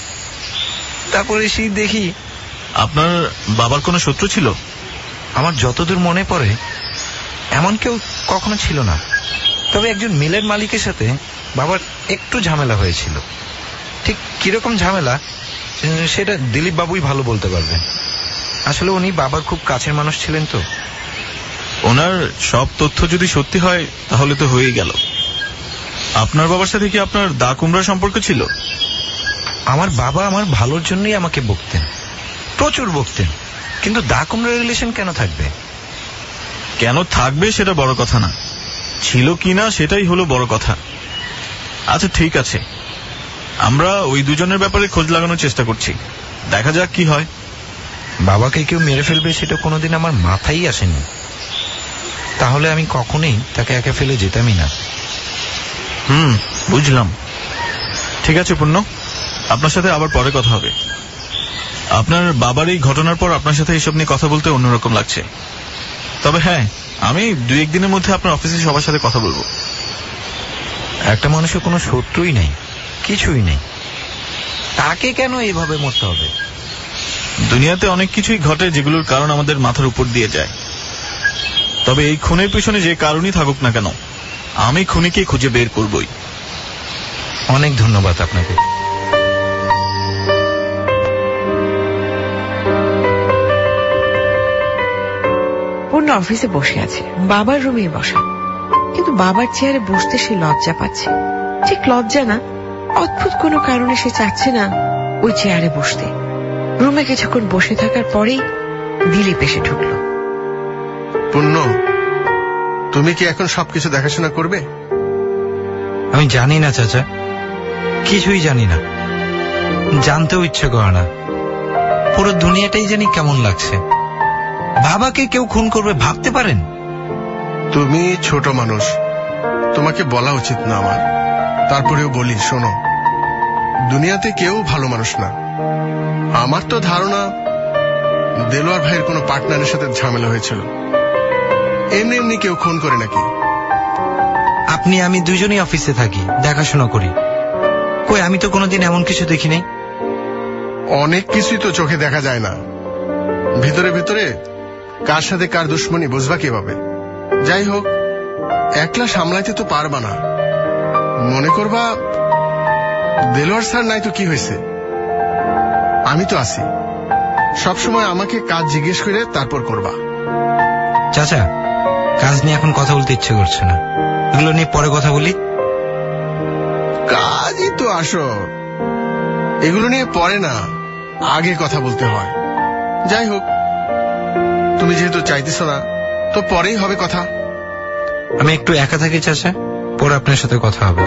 তারপরে সেই দেখি। আপনার বাবার কোনো শত্রু ছিল? আমার যতদূর মনে পড়ে এমন কেউ কখনো ছিল না, তবে একজন মিলের মালিকের সাথে বাবার একটু ঝামেলা হয়েছিল। ঠিক কিরকম ঝামেলা সেটা দিলীপ বাবুই ভালো বলতে পারবেন। আসলে উনি বাবার খুব কাছের মানুষ ছিলেন তো। ওনার সব তথ্য যদি সত্যি হয় তাহলে তো হয়েই গেল। আপনার বাবার সাথে কি আপনার দা কুমড়া সম্পর্ক ছিল? আমার বাবা আমার ভালোর জন্যই আমাকে বকতেন, প্রচুর বকতেন, কিন্তু দা কুমড়ার রিলেশন কেন থাকবে? কেন থাকবে সেটা বড় কথা না, ছিল কিনা সেটাই হলো বড় কথা। আচ্ছা ঠিক আছে, আমরা ওই দুজনের ব্যাপারে খোঁজ লাগানোর চেষ্টা করছি, দেখা যাক কি হয়। বাবাকে কেউ মেরে ফেলবে সেটা কোনোদিন আমার মাথায় আসেনি, তাহলে আমি কখনোই তাকে একা ফেলে যেতামই না। বুঝলাম। ঠিক আছে পূর্ণ, আপনার সাথে আবার পরে কথা হবে। আপনার বাবার এই ঘটনার পর আপনার সাথে এইসব নিয়ে কথা বলতে অন্যরকম লাগছে। তবে হ্যাঁ, আমি 2-1 দিনের মধ্যে আপনার অফিসে সবার সাথে কথা বলবো। একটা মানুষের কোনো শত্রুই নেই, কিছুই নেই, তাকে কেন এইভাবে মরতে হবে? দুনিয়াতে অনেক কিছুই ঘটে যেগুলোর কারণ আমাদের মাথার উপর দিয়ে যায়। তবে এই খুনের পিছনে যে কারণই থাকুক না কেন, আমি খুনিকে খুঁজে বের করবই। অনেক ধন্যবাদ আপনাকে। পূর্ণ অফিসে বসে আছে, বাবার রুমে বসা, কিন্তু বাবার চেয়ারে বসতে সে লজ্জা পাচ্ছে। ঠিক লজ্জা না, অদ্ভুত কোনো কারণে সে চাচ্ছে না ওই চেয়ারে বসতে। রুমে কিছুক্ষণ বসে থাকার পরেই দিলীপ এসে ঢুকল। পূর্ণ, তুমি কি এখন সবকিছু দেখাশোনা করবে? আমি জানি না চাচা, কিছুই জানি না, জানতেও ইচ্ছে করে না। পুরো দুনিয়াটাই জানি কেমন লাগছে। বাবাকে কেউ খুন করবে ভাবতে পারেন? তুমি ছোট মানুষ, তোমাকে বলা উচিত না আমার, তারপরেও বলি শোনো, দুনিয়াতে কেউ ভালো মানুষ না। আমার তো ধারণা দেলোয়ার ভাইয়ের কোনো পার্টনারের সাথে ঝামেলা হয়েছিল, এমনি এমনি কেউ খুন করে নাকি? আপনি আমি দুজনেই অফিসে থাকি, দেখাশোনা করি। কই, আমি তো কোনোদিন এমন কিছু দেখিনি। অনেক কিছুই তো চোখে দেখা যায় না, ভিতরে ভিতরে কার সাথে কার দুশ্মনী বুঝবা কিভাবে? যাই হোক, একলা সামলাইতে তো পারবা না। মনে করবা দেলোয়ার স্যার নাই তো কি হয়েছে, আমি তো আছি। সবসময় আমাকে কাজ জিজ্ঞেস করে তারপর করবা। চাচা, কাজ নিয়ে এখন কথা বলতে ইচ্ছে করছে না, এগুলো নিয়ে পরে কথা বলি। কাজই তো আসো, এগুলো নিয়ে পরে না, আগে কথা বলতে হয়। যাই হোক, তুমি যেহেতু চাইতেছ না, তো পরেই হবে কথা। আমি একটু একা থাকি চাচা, পরে আপনার সাথে কথা হবে।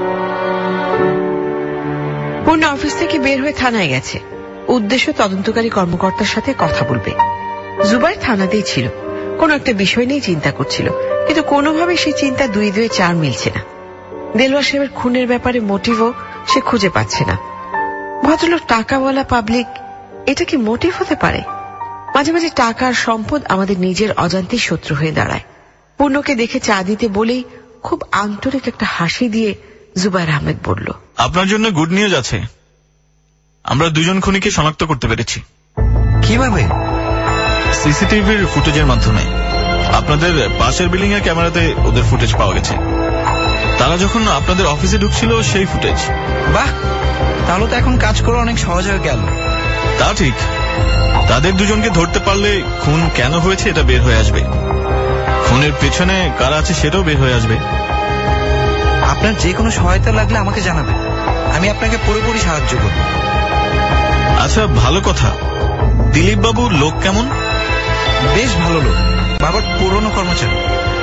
পূর্ণ অফিস থেকে বের হয়ে থানায় গেছে, উদ্দেশ্য তদন্তকারী কর্মকর্তার সাথে কথা বলবে। জুবাইর থানাতেই ছিল, কোন একটা বিষয় নিয়ে চিন্তা করছিল, কিন্তু কোনোভাবে সেই চিন্তা 2-2 মিলছে না। দেলোয়ার সাহেবের খুনের ব্যাপারে মোটিভও সে খুঁজে পাচ্ছে না। ভদ্রলোক টাকাওয়ালা পাবলিক, এটা কি মোটিভ হতে পারে? মাঝে মাঝে টাকা আর সম্পদ আমাদের নিজের অজান্তেই শত্রু হয়ে দাঁড়ায়। পূর্ণকে দেখে চা দিতে বলেই খুব আন্তরিক একটা হাসি দিয়ে জুবাইর আহমেদ বলল, আপনার জন্য গুড নিউজ আছে। আমরা দুজন খুনিকে শনাক্ত করতে পেরেছি। কিভাবে? সিসিটিভির ফুটেজের মাধ্যমে। আপনাদের পাশের বিল্ডিং এর ক্যামেরাতে ওদের ফুটেজ পাওয়া গেছে। তারা যখন আপনাদের অফিসে ঢুকছিল সেই ফুটেজ। বাহ, তাহলে তো এখন কাজ করা অনেক সহজ হয়ে গেল। তা ঠিক, তাদের দুজনকে ধরতে পারলে খুন কেন হয়েছে এটা বের হয়ে আসবে, খুনের পেছনে কারা আছে সেটাও বের হয়ে আসবে। আপনার যে কোনো সহায়তা লাগলে আমাকে জানাবেন, আমি আপনাকে পুরোপুরি সাহায্য করব। আচ্ছা, ভালো কথা, দিলীপ বাবুর লোক কেমন? বেশ ভালো লোক, বাবার পুরনো কর্মচারী।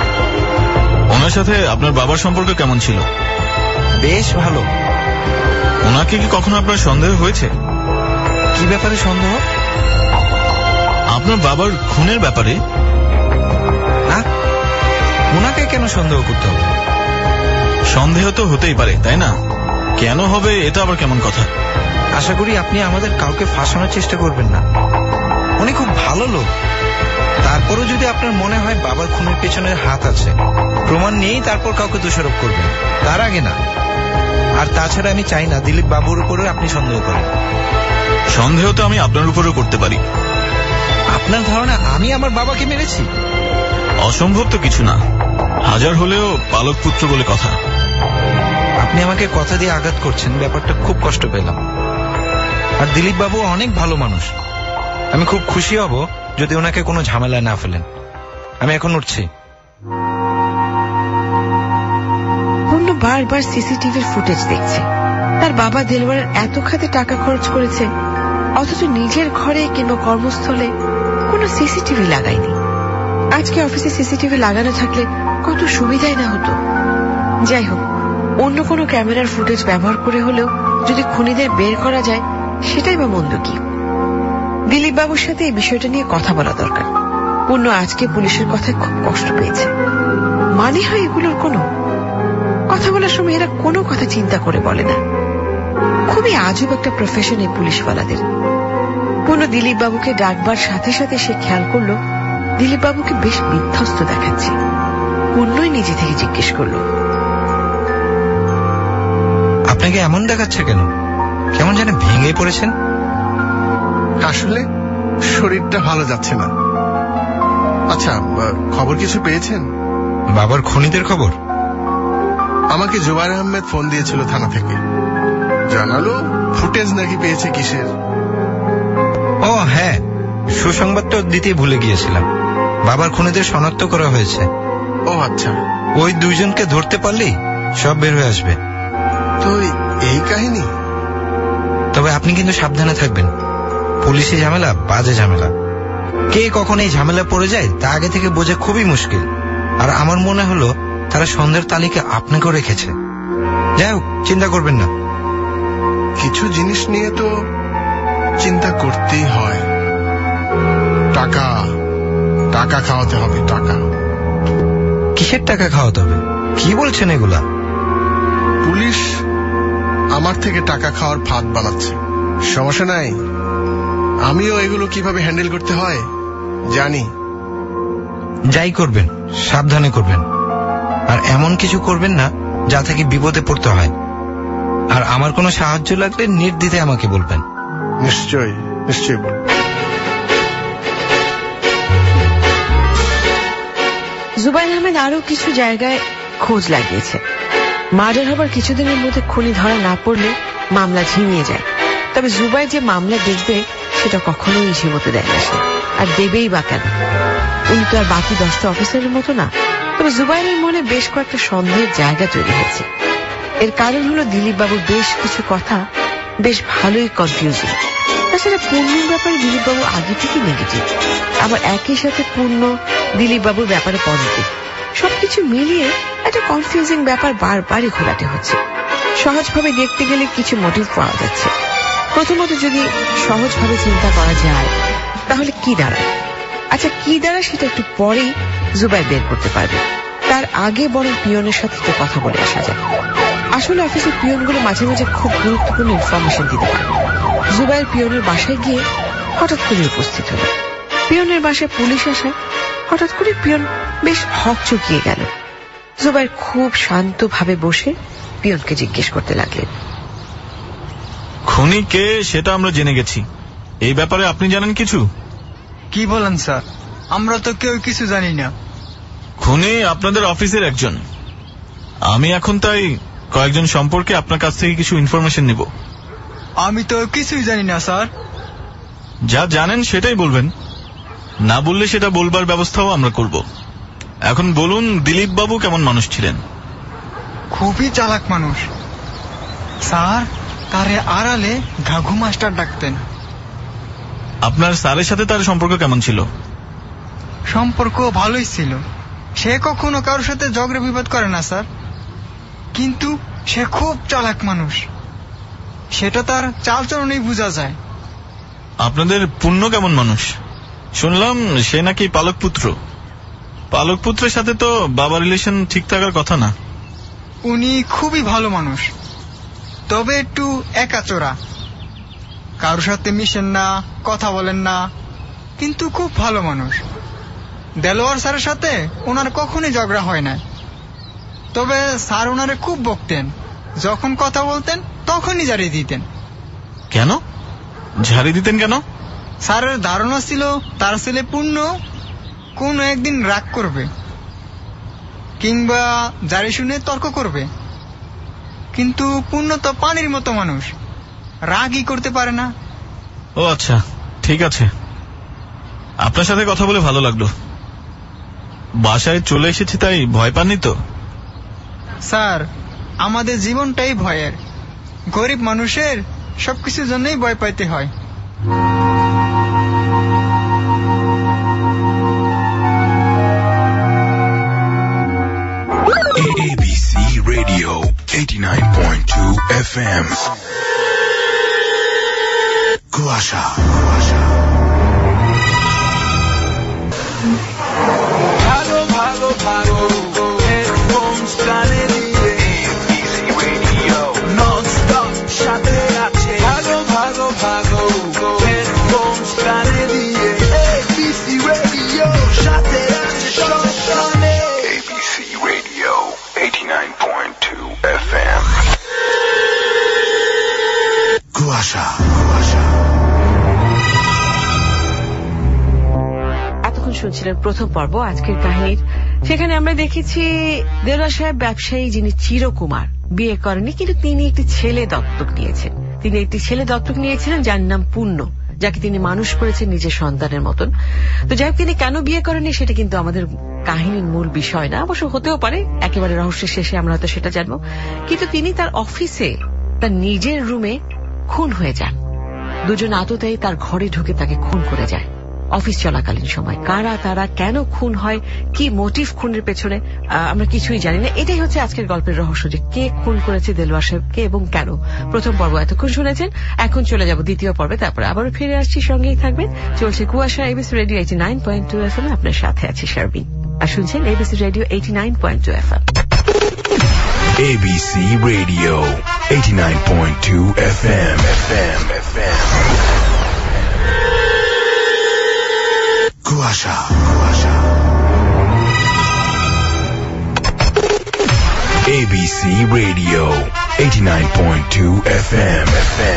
ওনার সাথে আপনার বাবার সম্পর্ক কেমন ছিল? বেশ ভালো। ওনাকে কি কখনো আপনার সন্দেহ হয়েছে? কি ব্যাপারে সন্দেহ? আপনার বাবার খুনের ব্যাপারে। না, ওনাকে কেন সন্দেহ করতে হবে? সন্দেহ তো হতেই পারে, তাই না? কেন হবে এটা আবার কেমন কথা? আশা করি আপনি আমাদের কাউকে ফাঁসানোর চেষ্টা করবেন না। উনি খুব ভালো লোক। তারপরও যদি আপনার মনে হয় বাবার খুনের পেছনের হাত আছে, প্রমাণ নিয়েই তারপর কাউকে দোষারোপ করবেন, তার আগে না। আর তাছাড়া আমি চাই না দিলীপ বাবুর উপরে আপনি সন্দেহ করেন। সন্দেহ তো আমি আপনার উপরেও করতে পারি। আপনার ধারণা আমি আমার বাবাকে মেরেছি? অসম্ভব তো কিছু না, হাজার হলেও পালক পুত্র বলে কথা। আপনি আমাকে কথা দিয়ে আঘাত করছেন, ব্যাপারটা খুব কষ্ট পেলাম। আর দিলীপ বাবু অনেক ভালো মানুষ, আমি খুব খুশি হব যদি ওনাকে কোনো ঝামেলায় না ফেলেন। আমি এখন উঠছি। পূর্ণ বারবার সিসিটিভির ফুটেজ দেখছে। তার বাবা দেলোয়ারের এত খাতে টাকা খরচ করেছে, অথচ নিজের ঘরে কিংবা কর্মস্থলে কোনো সিসিটিভি লাগায়নি। আজকে অফিসে সিসিটিভি লাগানো থাকলে কত সুবিধাই না হতো। যাই হোক, অন্য কোনো ক্যামেরার ফুটেজ ব্যবহার করে হলেও যদি খুনিদের বের করা যায়, সেটাই বা মন্দ কি। দিলীপ বাবুর সাথে এই বিষয়টা নিয়ে কথা বলা দরকার। পূর্ণ আজকে পুলিশের কথায় খুব কষ্ট পেয়েছে। মানে হয় এগুলোর কোনো কথা বলার সময় এরা কোনো কথা চিন্তা করে বলে না। খুবই আজব একটা প্রফেশন এই পুলিশওয়ালাদের। পূর্ণ দিলীপ বাবুকে ডাকবার সাথে সাথে সে খেয়াল করলো দিলীপ বাবুকে বেশ বিধ্বস্ত দেখাচ্ছে। পূর্ণই নিজে থেকে জিজ্ঞেস করলো, আপনাকে এমন দেখাচ্ছে কেন? কেমন যেন ভেঙে পড়েছেন। আসলে শরীরটা ভালো যাচ্ছে না। আচ্ছা, খবর কিছু পেয়েছেন? বাবার খুনিদের খবর? আমাকে জুবাইর আহমেদ ফোন দিয়েছিল থানা থেকে, জানালো ফুটেজ নাকি পেয়েছে কিসের। ও হ্যাঁ, সুসংবাদটা দিতে ভুলে গিয়েছিলাম। বাবার খুনিদের শনাক্ত করা হয়েছে। ও আচ্ছা, ওই দুইজনকে ধরতে পারলেই সব বের হয়ে আসবে। তো এই কাহিনী। তবে আপনি কিন্তু সাবধানে থাকবেন, পুলিশি ঝামেলা বাজে ঝামেলা। কে কখন এই ঝামেলা পড়ে যায় তা আগে থেকে বোঝা খুবই মুশকিল। আর আমার মনে হলো তারা সন্দেহের তালিকা আপনাকেও রেখেছে। যাই হোক, চিন্তা করবেন না। কিছু জিনিস নিয়ে তো চিন্তা করতেই হয়। টাকা টাকা খাওয়াতে হবে। টাকা? কিসের টাকা খাওয়াতে হবে? কি বলছেন এগুলা? পুলিশ আমার থেকে টাকা খাওয়ার ফাঁদ বানাচ্ছে। সমস্যা নাই, আমিও এগুলো কিভাবে হ্যান্ডেল করতে হয় জানি। যাই করবেন সাবধানে করবেন। আর এমন কিছু করবেন না যা থেকে বিপদে পড়তে হয়। আর আমার কোনো সাহায্য লাগলে নির্দ্বিধায় আমাকে বলবেন। নিশ্চয়ই নিশ্চয়ই। জুবাইর আহমেদ আরো কিছু জায়গায় খোঁজ লাগিয়েছে। মার্ডার হবার কিছুদিনের মধ্যে খুনি ধরা না পড়লে মামলা ঝিমিয়ে যায়। তবে জুবাইর যে মামলা দেখবে সেটা কখনোই ঝিমোতে দেয় না সে, আর দেবেই বা কেন? উনি তো আর বাকি 10টা অফিসারের মতো না। তবে জুবাইরের মনে বেশ কয়েকটা সন্দেহের জায়গা তৈরি হয়েছে। এর কারণ হলো দিলীপ বাবুর বেশ কিছু কথা বেশ ভালোই কনফিউজিং। তাছাড়া পূর্ণর ব্যাপারে দিলীপ বাবু আগে থেকে নেগেটিভ, আবার একই সাথে পূর্ণ দিলীপ বাবুর ব্যাপারে পজিটিভ। সবকিছু মিলিয়ে একটা কনফিউজিং ব্যাপার বারবারই ঘোরাতে হচ্ছে। সহজভাবে দেখতে গেলে কিছু মোটিভ পাওয়া যাচ্ছে। প্রথমত যদি সহজভাবে চিন্তা করা যায় তাহলে কি দাঁড়ায়? আচ্ছা, কি দাঁড়ায় সেটা একটু পরেই জুবাইর বের করতে পারবে। তার আগে বরং পিয়নের সাথে একটু কথা বলে আসা যায়। আসলে অফিসের পিয়নগুলো মাঝে মাঝে খুব গুরুত্বপূর্ণ ইনফরমেশন দিতে পারে। জুবাইর পিয়নের বাসায় গিয়ে হঠাৎ করে উপস্থিত হল। পিয়নের বাসায় পুলিশ আসায় হঠাৎ করে পিয়ন বেশ হকচকিয়ে গেল। জুবাইর খুব শান্তভাবে বসে পিয়নকে জিজ্ঞেস করতে লাগলেন, খুনি কে সেটা আমরা জেনে গেছি, এই ব্যাপারে আপনি জানেন কিছু? কি বলেন স্যার, আমরা তো কেউ কিছু জানি না। খুনি আপনাদের অফিসের একজন। আমি এখন তাই কয়েকজন সম্পর্কে আপনার কাছ থেকে কিছু ইনফরমেশন নিব। আমি তো কিছুই জানি না স্যার। যা জানেন সেটাই বলবেন, না বললে সেটা বলবার ব্যবস্থাও আমরা করব। এখন বলুন, দিলীপ বাবু কেমন মানুষ ছিলেন? খুবই চালাক মানুষ স্যার। তারে আড়ালে ঘাঘু মাস্টার ডাকতেন। আপনার স্যারের সাথে তার সম্পর্ক কেমন ছিল? সম্পর্ক ভালোই ছিল। সে কখনো কারোর সাথে ঝগড়া বিবাদ করে না স্যার, কিন্তু সে খুব চালাক মানুষ, সেটা তার চালচলনেই বোঝা যায়। আপনাদের পূর্ণ কেমন মানুষ? শুনলাম সে নাকি পালক পুত্র। পালক পুত্রের সাথে তো বাবা রিলেশন ঠিক থাকার কথা না। উনি খুবই ভালো মানুষ, তবে একটু একাচোরা। কারোর সাথে মিশেন না, কথা বলেন না, কিন্তু খুব ভালো মানুষ। দেলোয়ার স্যারের সাথে ওনার কখনই ঝগড়া হয় না, তবে স্যার ওনারে খুব বকতেন। যখন কথা বলতেন তখনই ঝাড়ি দিতেন। কেন ঝাড়ি দিতেন কেন? স্যারের ধারণা ছিল তার ছেলে পূর্ণ কোন একদিন রাগ করবে কিংবা ঝাড়ি শুনে তর্ক করবে, কিন্তু পূর্ণ তো পানির মতো মানুষ, রাগই করতে পারে না। ও আচ্ছা, ঠিক আছে। আপনার সাথে কথা বলে ভালো লাগলো। বাসায় চলে এসেছি তাই ভয় পাননি তো? স্যার, আমাদের জীবনটাই ভয়ের। গরিব মানুষের সবকিছুর জন্যই ভয় পাইতে হয়। ABC Radio 89.2 FM. Kuasha. Bhago, bhago, bhago. Headphones কানে দিয়ে ABC Radio non-stop সাথে আছে। Bhago, bhago, bhago. Headphones কানে দিয়ে ABC Radio সাথে আছে সবসময়। ABC Radio 89.2 FM. Kuasha. এতক্ষণ শুনছিলেন প্রথম পর্ব আজকের কাহিনীর। সেখানে আমরা দেখেছি দেলোয়ার সাহেব ব্যবসায়ী, যিনি চিরকুমার, বিয়ে করেনি, কিন্তু তিনি একটি ছেলে দত্তক নিয়েছেন। তিনি একটি ছেলে দত্তক নিয়েছিলেন যার নাম পূর্ণ, যাকে তিনি মানুষ করেছেন নিজের সন্তানের মতন। তো যাই হোক, তিনি কেন বিয়ে করেনি সেটা কিন্তু আমাদের কাহিনীর মূল বিষয় না। অবশ্য হতেও পারে, একেবারে রহস্যের শেষে আমরা হয়তো সেটা জানবো। কিন্তু তিনি তার অফিসে তার নিজের রুমে খুন হয়ে যান। দুজন আততায়ী তার ঘরে ঢুকে তাকে খুন করে যায় অফিস চলাকালীন সময়। কারা তারা, কেন খুন হয়, কি মোটিভ খুনের পেছনে, আমরা কিছুই জানি না। এটাই হচ্ছে আজকের গল্পের রহস্য, যে কে খুন করেছে দেলোয়ার সাহেবকে এবং কেন। প্রথম পর্ব এতক্ষণ শুনেছেন, এখন চলে যাব দ্বিতীয় পর্বে, তারপরে আবারও ফিরে আসছি, সঙ্গেই থাকবেন। চলছে কুয়াশা, ABC রেডিও 89.2 FM। আপনার সাথে আছি শারবিন, আর শুনছেন ABC radio 89.2 FM. ABC Radio 89.2 FM. Kuasha. ABC Radio 89.2 FM.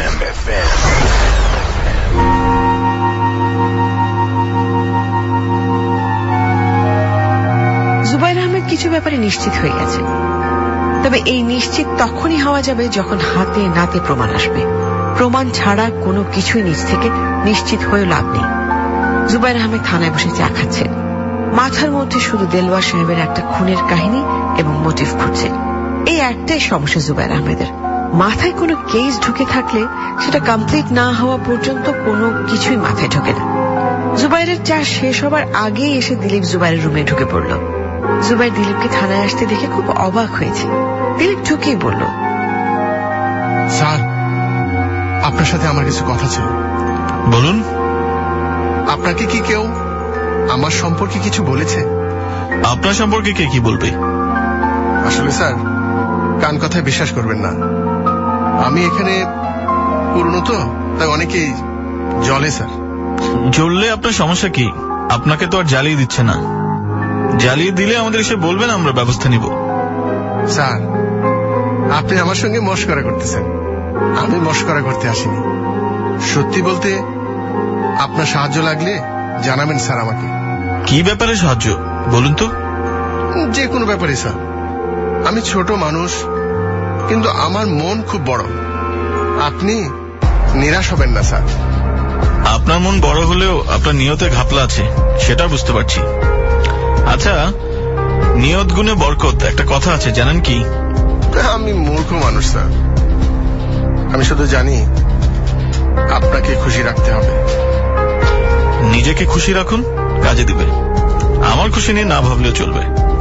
Zubair Ahmed কিছু ব্যাপারে নিশ্চিত হয়ে গেছে, তবে এই নিশ্চিত তখনই হওয়া যাবে যখন হাতে নাতে প্রমাণ আসবে। প্রমাণ ছাড়া কোনো কিছুই নিজ থেকে নিশ্চিত হয়ে লাভ নেই। জুবাইর আহমেদ থানায় বসে চা খাচ্ছেন। মাথার মধ্যে শুধু দেলওয়ার সাহেবের একটা খুনের কাহিনী এবং মোটিভ ঘুরছে। এই একটাই সমস্যা জুবাইর আহমেদের, মাথায় কোনো কেস ঢুকে থাকলে সেটা কমপ্লিট না হওয়া পর্যন্ত কোনো কিছুই মাথায় ঢোকে না। জুবাইরের চা শেষ হবার আগেই এসে দিলীপ জুবাইরের রুমে ঢুকে পড়ল। জুবাইর দিলীপকে থানায় আসতে দেখে খুব অবাক হয়েছে। দিলীপ ঢুকেই বলল, স্যার, আপনার সাথে আমার কিছু কথা ছিল। বলুন। আপনাকে কি কেউ আমার সম্পর্কে কিছু বলেছে? আপনার সম্পর্কে কে কি বলবে? আসলে স্যার, কান কথায় বিশ্বাস করবেন না। আমি এখানে পুরনো তো, তাই অনেকেই জ্বলে স্যার। জ্বললে আপনার সমস্যা কি? আপনাকে তো আর জ্বালিয়ে দিচ্ছে না। জ্বালিয়ে দিলে আমাদের এসে বলবেন, আমরা ব্যবস্থা নিব। স্যার, আপনি আমার সঙ্গে মশকরা করতেছেন। আমি মশকরা করতে আসিনি। সত্যি বলতে, আপনার সাহায্য লাগলে জানাবেন স্যার আমাকে। কি ব্যাপারে সাহায্য বলুন তো? যে কোনো ব্যাপারে স্যার। আমি ছোট মানুষ, কিন্তু আমার মন খুব বড়। আপনি নিরাশ হবেন না স্যার। আপনার মন বড় হলেও আপনার নিয়তে ঘাপলা আছে, সেটা বুঝতে পারছি। আচ্ছা, নিয়ত গুণে বরকত একটা কথা আছে, জানেন কি? আমি মূর্খ মানুষ স্যার। আমি শুধু জানি আপনাকে খুশি রাখতে হবে। নিজেকে খুশি রাখুন, কাজে দিবে। আমার খুশি নিয়ে না ভাবলেও চলবে।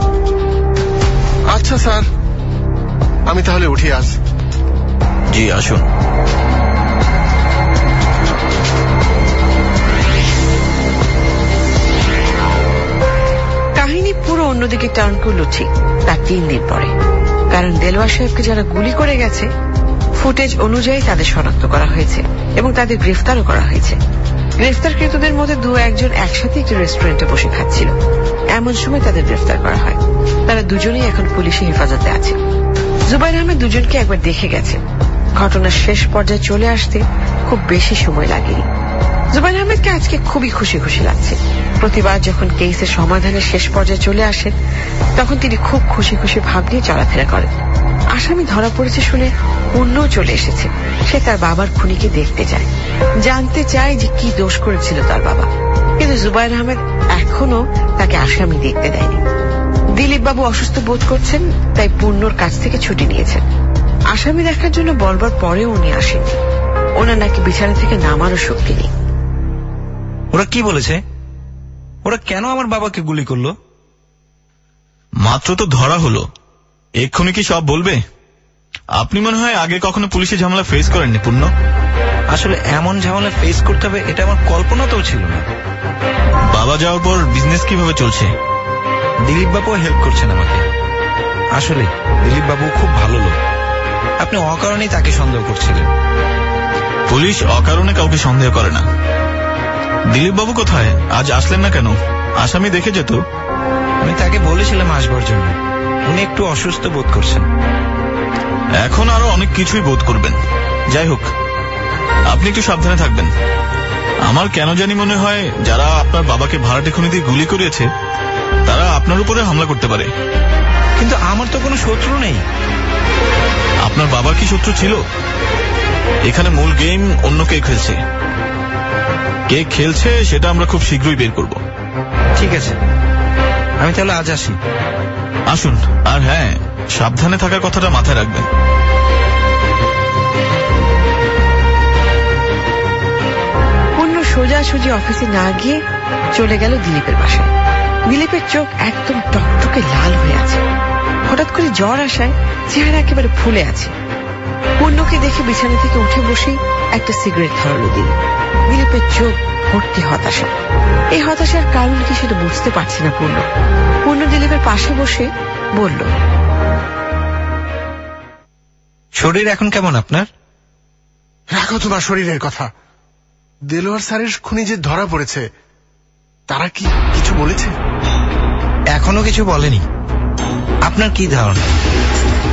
আচ্ছা স্যার, আমি তাহলে উঠি আজ। জি, আসুন। কাহিনী পুরো অন্যদিকে টার্ন করল ঠিক তার 3 দিন পরে। কারণ দেলওয়ার সাহেবকে যারা গুলি করে গেছে, ফুটেজ অনুযায়ী তাদের শনাক্ত করা হয়েছে এবং তাদের গ্রেফতারও করা হয়েছে। গ্রেফতারকৃতদের মধ্যে 2-1 একসাথে একটি রেস্টুরেন্টে বসে খাচ্ছিল। এমন সময় তাদের গ্রেফতার করা হয়। তারা দুজনেই এখন পুলিশের হেফাজতে আছে। জুবাইর আহমেদ দুজনকে একবার দেখে গেছে। ঘটনার শেষ পর্যায়ে চলে আসতে খুব বেশি সময় লাগেনি। জুবাইর আহমেদকে আজকে খুবই খুশি খুশি লাগছে। প্রতিবার যখন কেসের সমাধানের শেষ পর্যায়ে চলে আসে, তখন তিনি খুব খুশি খুশি ভাব নিয়ে চলাফেরা করেন। আসামি ধরা পড়েছে শুনে পূর্ণও চলে এসেছে। সে তার বাবার খুনিকে দেখতে চায়, জানতে চায় যে কি দোষ করেছিল তার বাবা। কিন্তু জুবাইর আহমেদ এখনো তাকে আসামি দেখতে দেয়নি। দিলীপ বাবু অসুস্থ বোধ করছেন, তাই পূর্ণর কাছ থেকে ছুটি নিয়েছেন। আসামি দেখার জন্য বলবার পরেও উনি আসেননি। ওনার নাকি বিছানা থেকে নামারও শক্তি নেই। ওরা কি বলেছে? ওরা কেন আমার বাবাকে গুলি করলো? মাত্র তো ধরা হলো, এক্ষুনি কি সব বলবে? আপনি মনে হয় আগে কখনো পুলিশের ঝামেলা ফেস করেননি পূর্ণ। আসলে এমন ঝামেলা ফেস করতে হবে এটা আমার কল্পনাতেও ছিল না। বাবা যাওয়ার পর বিজনেস কিভাবে চলছে? দিলীপ বাবু হেল্প করছেন আমাকে। আসলে দিলীপ বাবু খুব ভালো লোক। আপনি অকারণেই তাকে সন্দেহ করছিলেন। পুলিশ অকারণে কাউকে সন্দেহ করে না। দিলীপ বাবু কোথায়? আজ আসলেন না কেন? আসামি দেখে যেত। আমি তাকে বলেছিলাম আসবার জন্য। উনি একটু অসুস্থ বোধ করছেন। এখন আরো অনেক কিছুই বোধ করবেন। যাই হোক, আপনি একটু সাবধানে থাকবেন। আমার কেন জানি মনে হয় যারা আপনার বাবাকে ভাড়াটে খুনি দিয়ে গুলি করিয়েছে তারা আপনার উপরে হামলা করতে পারে। কিন্তু আমার তো কোনো শত্রু নেই। আপনার বাবার কি শত্রু ছিল? এখানে মূল গেম অন্য কে খেলছে। কে খেলছে সেটা আমরা খুব শীঘ্রই বের করব। ঠিক আছে, আমি তাহলে আজ আসি। আসুন, আর হ্যাঁ, সাবধানে থাকার কথাটা মাথায় রাখবেন। পূর্ণ সোজাসুজি অফিসে না গিয়ে চলে গেল দিলীপের বাসায়। দিলীপের চোখ একদম টকটকে লাল হয়ে আছে। হঠাৎ করে জ্বর আসায় চেহারা একেবারে ফুলে আছে। পূর্ণকে দেখে বিছানা থেকে উঠে বসেই একটা সিগারেট ধরালো দিলীপ। দিলীপের চোখ ভর্তি হতাশা। এই হতাশার কারণ কি সেটা বুঝতে পারছি না পূর্ণ। পূর্ণ দিলীপের পাশে বসে বলল, শরীর এখন কেমন আপনার? রাখো তোমার শরীরের কথা। দেলোয়ার স্যারের খুনি যে ধরা পড়েছে, তারা কি কিছু বলেছে? এখনো কিছু বলেনি। আপনার কি ধারণা?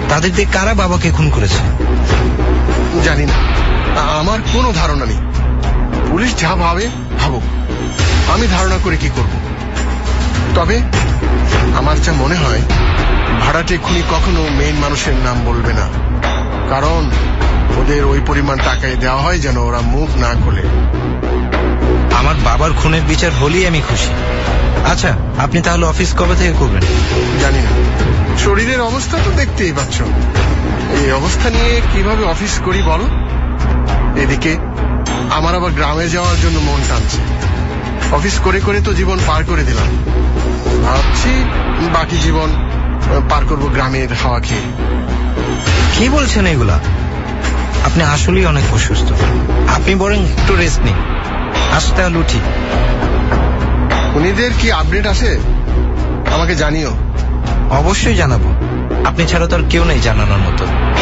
তাদের দিয়ে কারা বাবাকে খুন করেছে? জানি না, আমার কোনো ধারণা নেই। পুলিশ যা ভাবে ভাবুক, আমি ধারণা করে কি করব। তবে আমার যা মনে হয়, ভাড়াটে খুনি কখনো মেইন মানুষের নাম বলবে না, কারণ ওদের ওই পরিমাণ টাকায় দেওয়া হয় যেন ওরা মুখ না খোলে। আমার বাবার খুনের বিচার হলেই আমি খুশি। আচ্ছা, আপনি তাহলে অফিস কবে থেকে করবেন? জানি না, শরীরের অবস্থা তো দেখতেই পাচ্ছ। এই অবস্থা নিয়ে কিভাবে অফিস করি বলো? এদিকে আমার আবার গ্রামে যাওয়ার জন্য মন টানছে। অফিস করে করে তো জীবন পার করে দিলাম, ভাবছি বাকি জীবন পার করব গ্রামের হাওয়া খেয়ে। কি বলছেন এগুলা? আপনি আসলেই অনেক অসুস্থ, আপনি বরং একটু রেস্ট নিন। আসতে হলে উঠি। খুনিদের কি আপডেট আছে আমাকে জানিও। অবশ্যই জানাবো, আপনি ছাড়া তো আর কেউ নেই জানানোর মতো।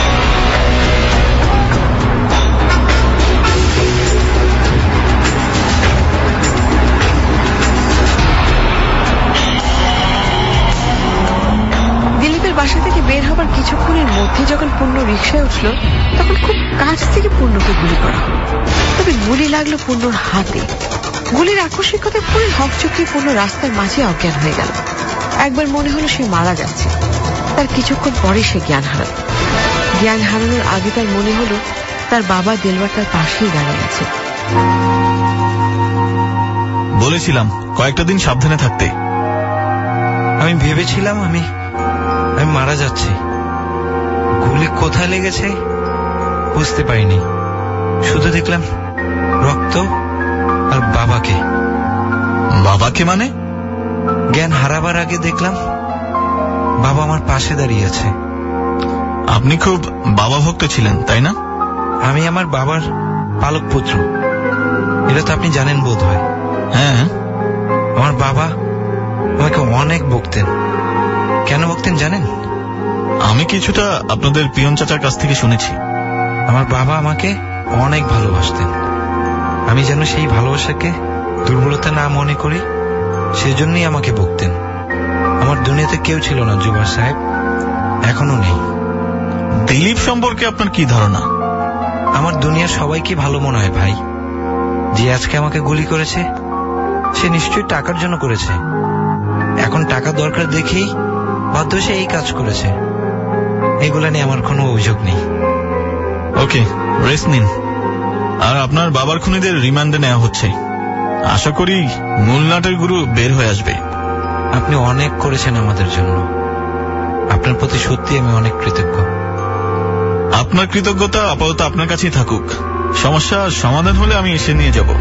দিলীপের বাসা থেকে বের হবার কিছুক্ষণের মধ্যে যখন পূর্ণ রিকশায় উঠল, তখন খুব কাছ থেকে পূর্ণকে গুলি করা হলো। তবে গুলি লাগলো পূর্ণর হাতে। গুলির আকস্মিকতায় পুরো হকচকিয়ে পূর্ণ রাস্তার মাঝে অজ্ঞান হয়ে গেল। একবার মনে হলো সে মারা যাচ্ছে, তার কিছুক্ষণ পরে সে জ্ঞান হারালো। জ্ঞান হারানোর আগে তার মনে হলো তার বাবা দেলবার তার পাশেই দাঁড়িয়ে আছে। বলেছিলাম কয়েকটা দিন সাবধানে থাকতে। আমি ভেবেছিলাম আমি মারা যাচ্ছি। গুলি কোথায় লেগেছে বুঝতে পারিনি, শুধু দেখলাম রক্ত আর বাবাকে। বাবাকে মানে? জ্ঞান হারাবার আগে দেখলাম বাবা আমার পাশে দাঁড়িয়ে আছে। আপনি খুব বাবা ভক্ত ছিলেন, তাই না? আমি আমার বাবার পালক পুত্র, এটা তো আপনি জানেন বোধ হয়। হ্যাঁ, আমার বাবা আমাকে অনেক বকতেন। কেন বকতেন জানেন? আমি কিছুটা আপনাদের পিয়ন চাচার কাছ থেকে শুনেছি। আমার বাবা আমাকে অনেক ভালোবাসতেন। আমি যেন সেই ভালোবাসাকে দুর্বলতা না মনে করি, সেজন্যই আমাকে বকতেন। আমার দুনিয়াতে কেউ ছিল না জুবার সাহেব, এখনো নেই। দিলীপ সম্পর্কে আপনার কি ধারণা? আমার দুনিয়ার সবাইকে ভালো মনে হয় ভাই। যে আজকে আমাকে গুলি করেছে সে নিশ্চয়ই টাকার জন্য করেছে। এখন টাকা দরকার দেখেই বাধ্য সে এই কাজ করেছে। এগুলা নিয়ে আমার কোনো অভিযোগ নেই। ওকে, রেস্ট নিন। আর আপনার বাবার খুনিদের রিমান্ডে নেওয়া হচ্ছে। আশা করি মূল নাটের গুরু বের হয়ে আসবে। আপনি অনেক করেছেন আমাদের জন্য, আপনার প্রতি সত্যি আমি অনেক কৃতজ্ঞ। আপনার কৃতজ্ঞতা আপাতত আপনার কাছেই থাকুক। সমস্যার সমাধান হলে আমি এসে নিয়ে যাব।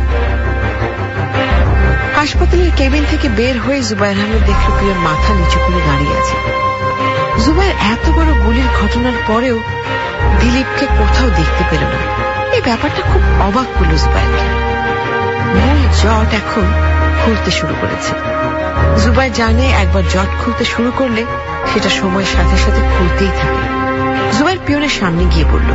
হাসপাতালের কেবিন থেকে বের হয়ে জুবাইর আহমেদ দেখল প্রিয়র মাথা নিচু করে দাঁড়িয়ে আছে। জুবাইর এত বড় গুলির ঘটনার পরেও দিলীপকে কোথাও দেখতে পেল না। এই ব্যাপারটা খুব অবাক করল জুবাইরকে। মূল জট এখন খুলতে শুরু করেছে। জুবাইর জানে একবার জট খুলতে শুরু করলে সেটা সময়ের সাথে সাথে খুলতেই থাকে। জুবাইর পিয়নের সামনে গিয়ে বলল,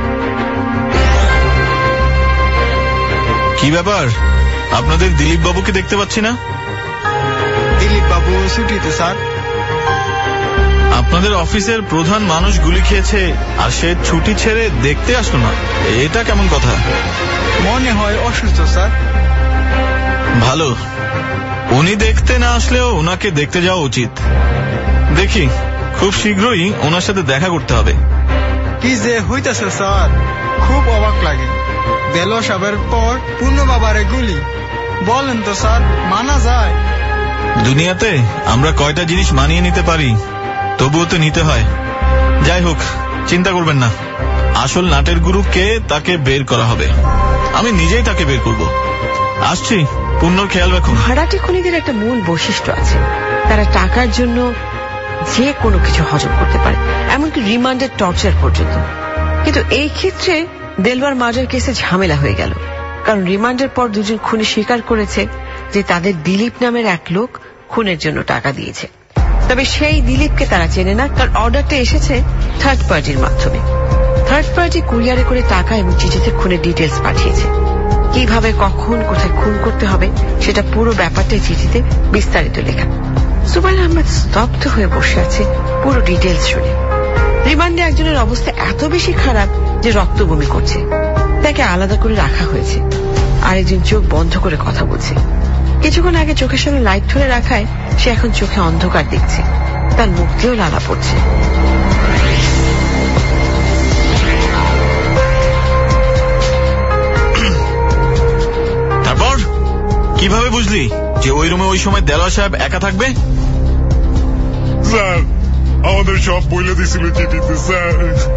কি ব্যাপার, আপনাদের দিলীপ বাবুকে দেখতে পাচ্ছি না? দিলীপ বাবু ছুটিতে স্যার। আপনাদের অফিসের প্রধান মানুষ গুলি খেয়েছে আর সে ছুটি ছেড়ে দেখতে আসলো না, এটা কেমন কথা? মনে হয় অসুস্থ স্যার। ভালো, উনি দেখতে না আসলেও ওনাকে দেখতে যাওয়া উচিত। দেখি খুব শীঘ্রই ওনার সাথে দেখা করতে হবে। কি যে হইতেছে স্যার, খুব অবাক লাগে। দেলো সাহেবের পর পূর্ণ বাবারে গুলি, বলেন তো স্যার মানা যায়? দুনিয়াতে আমরা কয়টা জিনিস মানিয়ে নিতে পারি, তবুও তো নিতে হয়। যাই হোক, চিন্তা করবেন না, আসল নাটের গুরু কে তাকে বের করা হবে। আমি নিজেই তাকে বের করব। আসছি, পূর্ণর খেয়াল রাখুন। ভাড়াটে খুনিদের একটা মূল বৈশিষ্ট্য আছে, তারা টাকার জন্য যে কোনো কিছু হজম করতে পারে, এমনকি রিমান্ডের টর্চার পর্যন্ত। কিন্তু এই ক্ষেত্রে দেলবার মার্ডার কেসে ঝামেলা হয়ে গেল, কারণ রিমান্ডের পর দুজন খুনি স্বীকার করেছে যে তাদের দিলীপ নামের এক লোক খুনের জন্য টাকা দিয়েছে। তবে সেই দিলীপকে তারা চেনে না, কারণ অর্ডারটা এসেছে থার্ড পার্টির মাধ্যমে। থার্ড পার্টি কুরিয়ারে করে টাকা এবং চিঠিতে খুনের ডিটেলস পাঠিয়েছে। কিভাবে, কখন, কোথায় খুন করতে হবে সেটা পুরো ব্যাপারটাই চিঠিতে বিস্তারিত লেখা। জুবাইর আহমেদ স্তব্ধ হয়ে বসে আছে পুরো ডিটেলস শুনে। রিমান্ডে একজনের অবস্থা এত বেশি খারাপ যে রক্ত বমি করছে, তাকে আলাদা করে রাখা হয়েছে। আরেকজন চোখ বন্ধ করে কথা বলছে। কিছুক্ষণ আগে চোখের সামনে লাইট ধরে রাখায় সে এখন চোখে অন্ধকার দেখছে, তার মুখ দিয়েও লালা পড়ছে। তারপর কিভাবে বুঝলি যে ওই রুমে ওই সময় দেলোয়ার সাহেব একা থাকবে? স্যার, আমাদের সব বলে দিছিল চিঠিতে স্যার।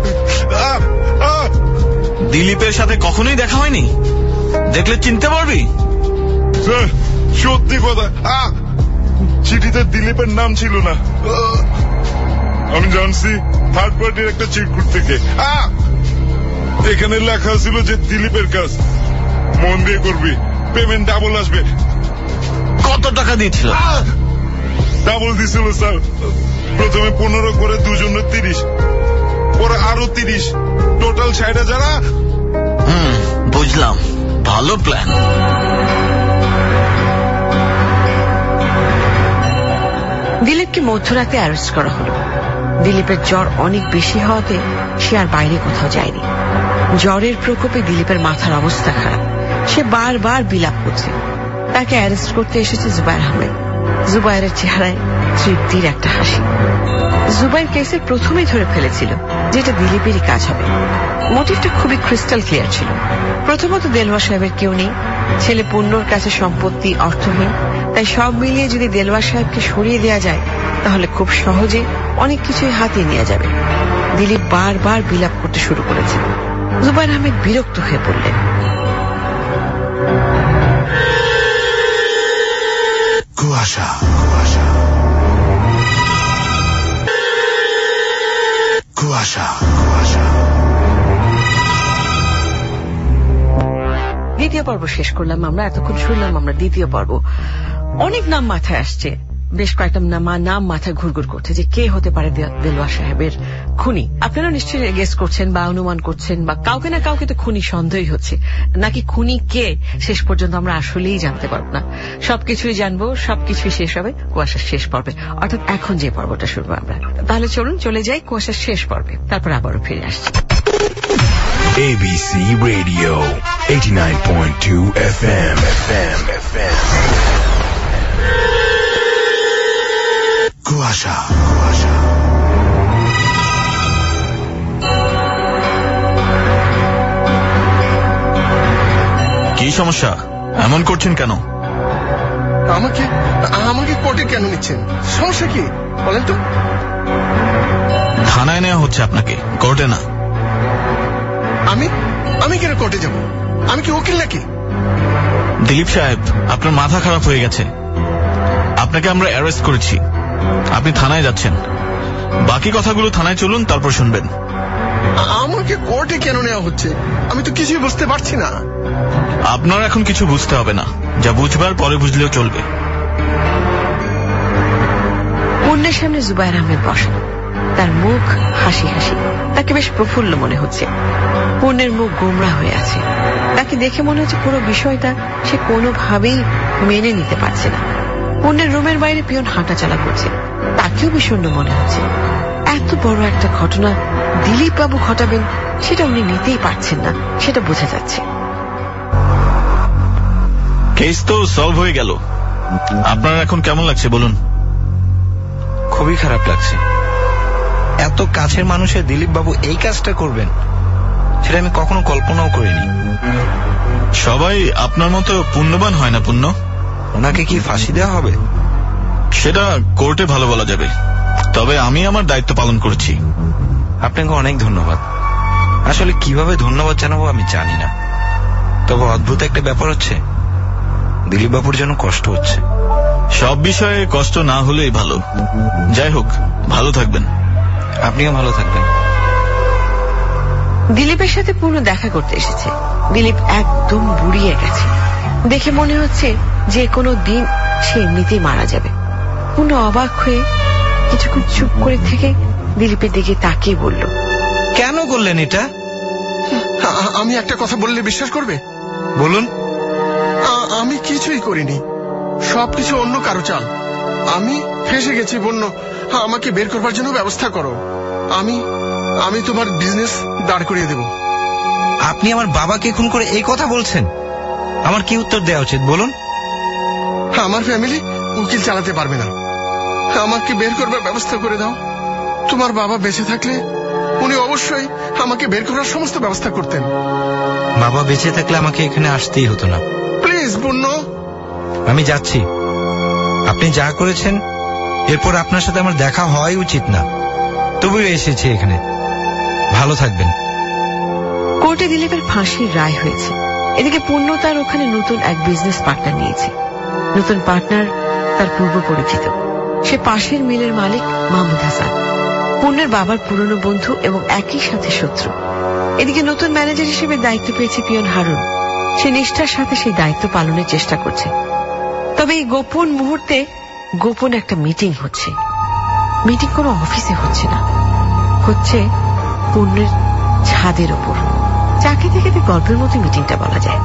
দিলীপের সাথে কখনোই দেখা হয়নি? দেখলে চিনতে পারবি? স্যার, সত্যি কথা, চিঠিতে দিলীপের নাম ছিল না। আমি জানছি থার্ড পার্টির একটা চিরকুট থেকে। এখানে লেখা ছিল যে দিলীপের কাজ, মন দিয়ে করবি, পেমেন্ট ডাবল আসবে। কত টাকা দিয়েছিল? ডাবল দিছিল স্যার। প্রথমে 15 করে, দুজনের 30, পরে আরো 30, টোটাল 60,000। বুঝলাম, ভালো প্ল্যান। দিলীপকে মধ্যরাতে অ্যারেস্ট করা হলো। দিলীপের জ্বর অনেক বেশি হওয়াতে সে আর বাইরে কোথাও যায়নি। জ্বরের প্রকোপে দিলীপের মাথার অবস্থা খারাপ, সে বারবার বিলাপ করছে। তাকে অ্যারেস্ট করতে এসেছে জুবায়ের আহমেদ। জুবায়ের চেহারায় তৃপ্তির একটা হাসি। জুবায়ের কেসের প্রথমেই ধরে ফেলেছিল যেটা দিলীপেরই কাজ হবে। মোটিভটা খুবই ক্রিস্টাল ক্লিয়ার ছিল। প্রথমত দেলোয়ার সাহেবের কেউ নেই, ছেলে পুণ্যর কাছে সম্পত্তি অর্থহীন, তাই সব মিলিয়ে যদি দেলোয়ার সাহেবকে সরিয়ে দেওয়া যায় তাহলে খুব সহজে অনেক কিছুই হাতিয়ে নেওয়া যাবে। দিলীপ বারবার বিলাপ করতে শুরু করেছে। জুবায়ের আহমেদ বিরক্ত হয়ে পড়লেন। কুয়াশা কুয়াশা কুয়াশা। দ্বিতীয় পর্ব শেষ করলাম আমরা। এতক্ষণ শুনলাম আমরা দ্বিতীয় পর্ব। অনেক নাম মাথায় আসছে, বেশ কয়েকটা নাম মাথায় ঘুরঘুর করছে যে কে হতে পারে দেলোয়ার সাহেবের খুনি। আপনারা নিশ্চয়ই গেস করছেন বা অনুমান করছেন, বা কাউকে না কাউকে তো খুনি সন্দেহই হচ্ছে। নাকি খুনি কে শেষ পর্যন্ত আমরা আসলেই জানতে পারবো না। সবকিছুই জানবো, সবকিছুই শেষ হবে কুয়াশার শেষ পর্বে, অর্থাৎ এখন যে পর্বটা শুনবো আমরা। তাহলে চলুন চলে যাই কুয়াশার শেষ পর্বে, তারপর আবারও ফিরে আসছি। ABC Radio 89.2 FM. কুয়াশা কুয়াশা। কি সমস্যা? এমন করছেন কেন? আমাকে কোর্টে কেন নিচ্ছেন? সমস্যা কি বলেন তো? থানায় নেওয়া হচ্ছে আপনাকে, কোর্টে না। আমি কেন কোর্টে যাব? আমি কি উকিল নাকি? দিলীপ সাহেব, আপনার মাথা খারাপ হয়ে গেছে। আপনাকে আমরা অ্যারেস্ট করেছি, আপনি থানায় যাচ্ছেন। বাকি কথাগুলো থানায় চলুন, তারপর শুনবেন। আমাকে কোর্টে কেন নেওয়া হচ্ছে আমি তো কিছুই বুঝতে পারছি না। আপনার এখন কিছু বুঝতে হবে না, যা বুঝবার পরে বুঝলেও চলবে। পূর্ণের সামনে জুবায়ের আহমেদ বসা, তার মুখ হাসি হাসি, তাকে বেশ প্রফুল্ল মনে হচ্ছে। পূর্ণের মুখ গোমড়া হয়ে আছে, তাকে দেখে মনে হচ্ছে পুরো বিষয়টা সে কোনোভাবেই মেনে নিতে পারছে না। পূর্ণের রুমের বাইরে পিয়ন হাঁটাচলা করছে, তাকেও বিষণ্ণ মনে হচ্ছে। এত বড় একটা ঘটনা দিলীপ বাবু ঘটাবেন সেটা উনি নিতেই পারছেন না, সেটা বোঝা যাচ্ছে। কেস তো সলভ হয়ে গেল, আপনার এখন কেমন লাগছে বলুন? খুবই খারাপ লাগছে। এত কাছের মানুষের দিলীপ বাবু এই কাজটা করবেন সেটা আমি কখনো কল্পনাও করিনি। সবাই আপনার মতো পুণ্যবান হয় না। পুণ্য, ওনাকে কি ফাঁসি দেওয়া হবে? সেটা কোর্টে ভালো বলা যাবে, তবে আমি আমার দায়িত্ব পালন করছি। আপনাকে অনেক ধন্যবাদ। আসলে কিভাবে ধন্যবাদ জানাবো আমি জানি না। তবে অদ্ভুত একটা ব্যাপার হচ্ছে, দিলীপ বাবুর জন্য কষ্ট হচ্ছে। সব বিষয়ে কষ্ট না হলেই ভালো। যাই হোক, ভালো থাকবেন। আপনিও ভালো থাকবেন। দিলীপের সাথে পূর্ণ দেখা করতে এসেছে। দিলীপ একদম বুড়িয়ে গেছে, দেখে মনে হচ্ছে যে কোনো দিন সে এমনিতেই মারা যাবে। পূর্ণ অবাক হয়ে কিছুক্ষণ চুপ করে থেকে দিলীপের দিকে তাকিয়ে বলল, কেন করলেন এটা? আমি একটা কথা বললে বিশ্বাস করবে? বলুন। আমি কিছুই করিনি, সবকিছু অন্য কারো চাল। আমি ফেঁসে গেছি বন্য, আমাকে বের করবার জন্য ব্যবস্থা করো। আমি তোমার বিজনেস দাঁড় করিয়ে দেব। আপনি আমার বাবাকে খুন করে এই কথা বলছেন? আমার কি উত্তর দেওয়া উচিত বলুন? আমার ফ্যামিলি উকিল চালাতে পারবে না, আমাকে বের করবার ব্যবস্থা করে দাও। তোমার বাবা বেঁচে থাকলে উনি অবশ্যই আমাকে বের করার সমস্ত ব্যবস্থা করতেন। বাবা বেঁচে থাকলে আমাকে এখানে আসতেই হতো না। প্লিজ পূর্ণ। আমি যাচ্ছি। আপনি যা করেছেন এরপর আপনার সাথে আমার দেখা হওয়াই উচিত না, তবুও এসেছি এখানে। ভালো থাকবেন। কোর্টে দিলীপের ফাঁসির রায় হয়েছে। এদিকে পূর্ণ তার ওখানে নতুন এক বিজনেস পার্টনার নিয়েছে। নতুন পার্টনার তার পূর্ব পরিচিত, সে পাশের মিলের মালিক মাহমুদ হাসান, পূর্ণের বাবার পুরনো বন্ধু এবং একই সাথে শত্রু। এদিকে নতুন ম্যানেজার হিসেবে দায়িত্ব পেয়েছে পিয়ন হারুন। সে নিষ্ঠার সাথে সেই দায়িত্ব পালনের চেষ্টা করছে। তবে এই গোপন মুহূর্তে গোপন একটা মিটিং হচ্ছে। মিটিং কোনো অফিসে হচ্ছে না, হচ্ছে পূর্ণের ছাদের ওপর। চা খেতে খেতে গল্পের মতো মিটিংটা বলা যায়।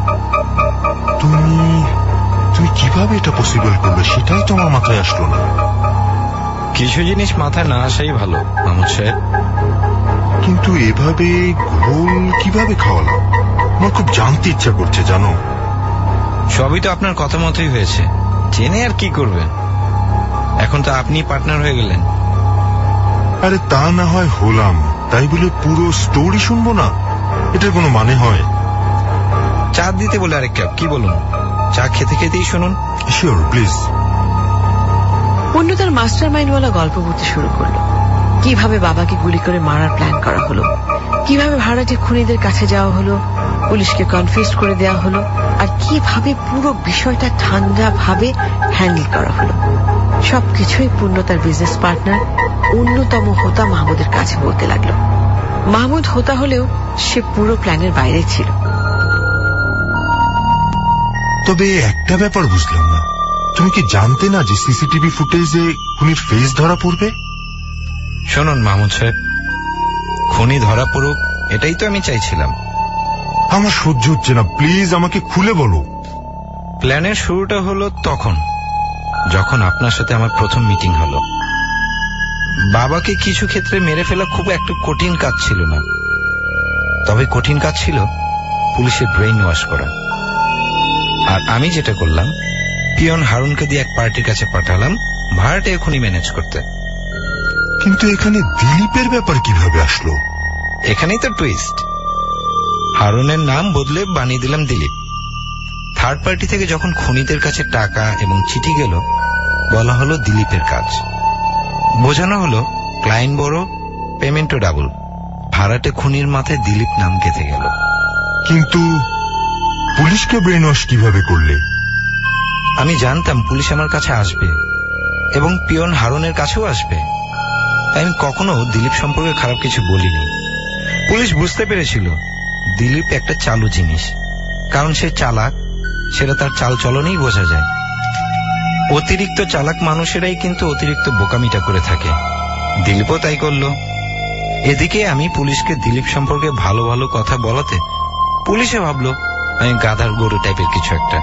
তুমি কিভাবে এটা পসিবল করবে সেটাই তো আমার মাথায় আসলো না। কিছু জিনিস মাথায় না আসাই ভালো মাহমুদ সাহেব। কিন্তু এভাবে ঘোল কিভাবে খাওয়ালাম? আমার খুব জানতে ইচ্ছা করছে জানো। সবই তো আপনার কথা মতোই হয়েছে, জেনে আর কি করবেন? এখন তো আপনি পার্টনার হয়ে গেলেন। আরে তা না হয় হলাম, তাই বলে পুরো স্টোরি শুনবো না? এটার কোনো মানে হয়? চা দিতে বলে আরেক কাপ, কি বলুন? চা খেতে খেতেই শুনুন। Sure, please. পূর্ণ তার মাস্টার মাইন্ডওয়ালা গল্প বলতে শুরু করলো। কিভাবে বাবাকে গুলি করে মারার প্ল্যান করা হলো, কিভাবে ভাড়াটে খুনিদের কাছে যাওয়া হলো, পুলিশকে কনফিউজ করে দেওয়া হলো, আর কিভাবে পুরো বিষয়টা ঠান্ডা ভাবে হ্যান্ডেল করা হলো। সবকিছুই পূর্ণ তার বিজনেস পার্টনার অন্যতম হোতা মাহমুদের কাছে বলতে লাগলো। মাহমুদ হোতা হলেও সে পুরো প্ল্যানের বাইরে ছিল। তবে একটা ব্যাপার বুঝলাম না, তুমি কি জানতে না যে সিসিটিভি ফুটেজে খুনির ফেস ধরা পড়বে? শুনুন মাহমুদ সাহেব, খুনি ধরা পড়ুক এটাই তো আমি চাইছিলাম। আমার সহ্য হচ্ছে না, প্লিজ আমাকে খুলে বলো। প্ল্যানের শুরুটা হলো তখন যখন আপনার সাথে আমার প্রথম মিটিং হলো। বাবাকে কিছু ক্ষেত্রে মেরে ফেলা খুব একটা কঠিন কাজ ছিল না, তবে কঠিন কাজ ছিল পুলিশের ব্রেইন ওয়াশ করা। আর আমি যেটা করলাম, পিয়ন হারুনকে দিয়ে এক পার্টির কাছে পাঠালাম ভাড়াটে খুনি ম্যানেজ করতে। কিন্তু এখানে দিলীপের ব্যাপার কিভাবে আসলো? এখানেই তো টুইস্ট। হারুনের নাম বদলে বানিয়ে দিলাম দিলীপ। থার্ড পার্টি থেকে যখন খুনিদের কাছে টাকা এবং চিঠি গেল, বলা হলো দিলীপের কাজ। বোঝানো হলো ক্লায়েন্ট বড়, পেমেন্টও ডাবল। ভাড়াটে খুনির মাথায় দিলীপ নাম গেঁথে গেল। কিন্তু পুলিশকে ব্রেন ওয়াশ কিভাবে করলে? আমি জানতাম পুলিশ আমার কাছে আসবে এবং পিয়ন হারুনের কাছেও আসবে, তাই আমি কখনো দিলীপ সম্পর্কে খারাপ কিছু বলিনি। পুলিশ বুঝতে পেরেছিল দিলীপ একটা চালু জিনিস, কারণ সে চালাক, সেটা তার চাল চলনেই বোঝা যায়। অতিরিক্ত চালাক মানুষেরাই কিন্তু অতিরিক্ত বোকামিটা করে থাকে, দিলীপও তাই করল। এদিকে আমি পুলিশকে দিলীপ সম্পর্কে ভালো ভালো কথা বলাতে পুলিশে ভাবলো আমি গাধার গরু টাইপের কিছু একটা।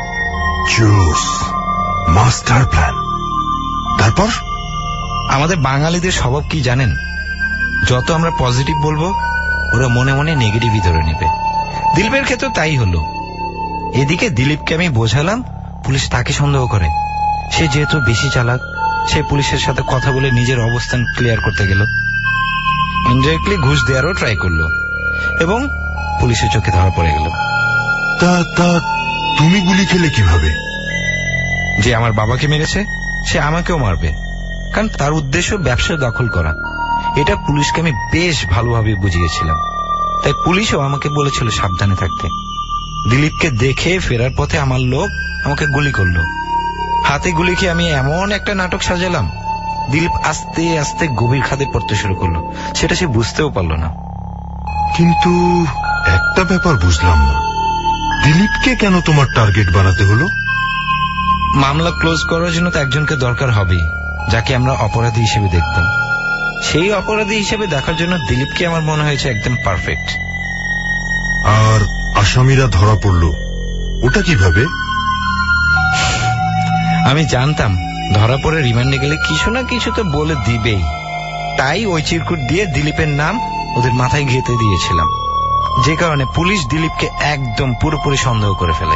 জোস, মাস্টার প্ল্যান। তারপর আমাদের বাঙালিদের স্বভাব কি জানেন? যত আমরা পজিটিভ বলবো ওরা মনে মনে নেগেটিভই ধরে নেবে। দিলীপের ক্ষেত্রে তাই হলো। এদিকে দিলীপকে আমি বোঝালাম পুলিশ তাকে সন্দেহ করে। সে যেহেতু বেশি চালাক, সে পুলিশের সাথে কথা বলে নিজের অবস্থান ক্লিয়ার করতে গেল। ইনডাইরেক্টলি ঘুষ দেওয়ারও ট্রাই করলো এবং পুলিশের চোখে ধরা পড়ে গেল। তা তুমি গুলি খেলে কিভাবে? যে আমার বাবাকে মেরেছে সে আমাকেও মারবে, কারণ তার উদ্দেশ্য ব্যবসা দখল করা। এটা পুলিশকে আমি বেশ ভালোভাবে বুঝিয়েছিলাম, তাই পুলিশও আমাকে বলেছিল সাবধানে থাকতে। দিলীপকে দেখে ফেরার পথে আমার লোক আমাকে গুলি করলো। হাতে গুলি খেয়ে আমি এমন একটা নাটক সাজালাম, দিলীপ আস্তে আস্তে গভীর খাদে পড়তে শুরু করলো। সেটা সে বুঝতেও পারল না। কিন্তু একটা ব্যাপার বুঝলাম না, দিলীপকে কেন তোমার টার্গেট বানাতে হলো? মামলা ক্লোজ করার জন্য তো একজনকে দরকার হবেই, যাকে আমরা অপরাধী হিসেবে দেখতাম। সেই অপরাধী হিসেবে দেখার জন্য দিলীপকে আমার মনে হয়েছে একদম পারফেক্ট। আর আসামিরা ধরা পড়লো, ওটা কিভাবে? আমি জানতাম ধরা পড়ে রিমান্ডে গেলে কিছু না কিছু তো বলে দিবেই, তাই ওই চিরকুট দিয়ে দিলীপের নাম ওদের মাথায় ঘেঁটে দিয়েছিলাম, যে কারণে পুলিশ দিলীপকে একদম পুরোপুরি সন্দেহ করে ফেলে।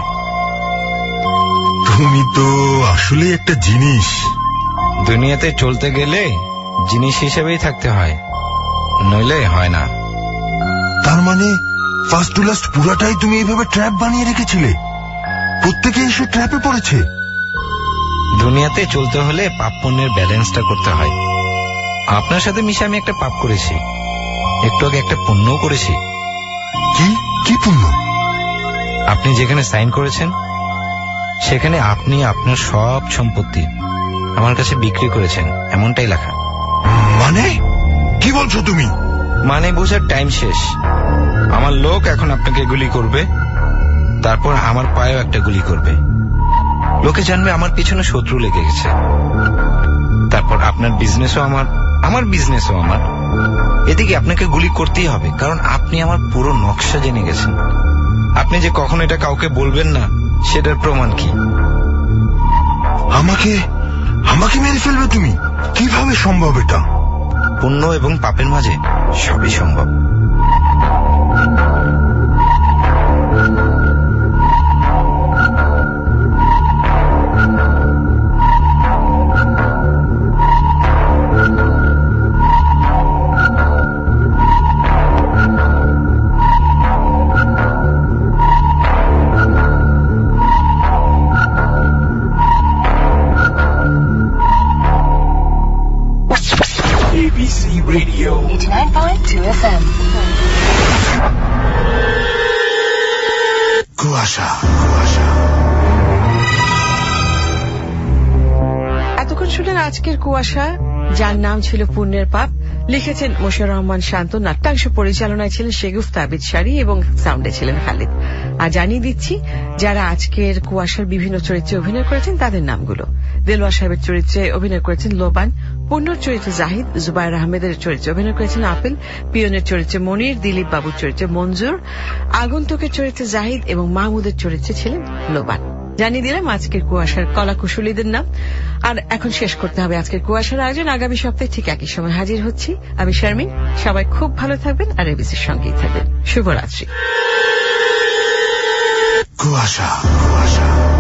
তুমি তো আসলে একটা জিনিস। দুনিয়াতে চলতে গেলে জিনিস হিসেবেই থাকতে হয়, নইলে হয় না। তার মানে ফার্স্ট টু লাস্ট পুরাটাই তুমি এইভাবে ট্র্যাপ বানিয়ে রেখেছিলে? প্রত্যেকে এসে ট্র্যাপে পড়েছে? দুনিয়াতে চলতে হলে পাপ পুণ্যের ব্যালেন্সটা করতে হয়। আপনার সাথে মিশে আমি একটা পাপ করেছি, একটু আগে একটা পুণ্যও করেছি। কি পুণ্য? আপনি যেখানে সাইন করেছেন সেখানে আপনি আপনার সব সম্পত্তি আমার কাছে বিক্রি করেছেন, এমনটাই লেখা। মানে কি বলছো তুমি? মানে বোঝার টাইম শেষ। আমার লোক এখন আপনাকে গুলি করবে, তারপর আমার পায়েও একটা গুলি করবে। লোকে জানবে আমার পিছনে শত্রু লেগে গেছে। তারপর আপনার বিজনেসও আমার বিজনেসও আমার। এদিকে আপনাকে গুলি করতেই হবে, কারণ আপনি আমার পুরো নকশা জেনে গেছেন। আপনি যে কখনো এটা কাউকে বলবেন না, সেটার প্রমাণ কি? আমাকে মেরে ফেলবে তুমি? কিভাবে সম্ভব এটা? পুণ্য এবং পাপের মাঝে সবই সম্ভব। ABC Radio 89.2 FM. কুয়াশা। এতক্ষণ শুনলেন আজকের কুয়াশা, যার নাম ছিল পুণ্যের পাপ। লিখেছেন মোশার রহমান শান্ত, নাট্যাংশ পরিচালনায় ছিলেন শেগুফ তাবিদ শাড়ি এবং সাউন্ডে ছিলেন খালিদ। আর জানিয়ে দিচ্ছি যারা আজকের কুয়াশার বিভিন্ন চরিত্রে অভিনয় করেছেন তাদের নামগুলো। দেলোয়ার সাহেবের চরিত্রে অভিনয় করেছেন লোবান, পুণ্যর চরিত্রে জাহিদ, জুবাইর আহমেদের চরিত্রে অভিনয় করেছেন আপেল, পিয়নের চরিত্রে মনির, দিলীপ বাবুর চরিত্রে মঞ্জুর, আগন্তুকের চরিত্রে জাহিদ এবং মাহমুদের চরিত্রে ছিলেন লোবান। জানিয়ে দিলাম আজকের কুয়াশার কলাকুশলীদের নাম। আর এখন শেষ করতে হবে আজকের কুয়াশার আয়োজন। আগামী সপ্তাহে ঠিক একই সময় হাজির হচ্ছি আমি শারমিন। সবাই খুব ভালো থাকবেন আর এবিসির সঙ্গেই থাকবেন। শুভরাত্রি। কুয়াশা।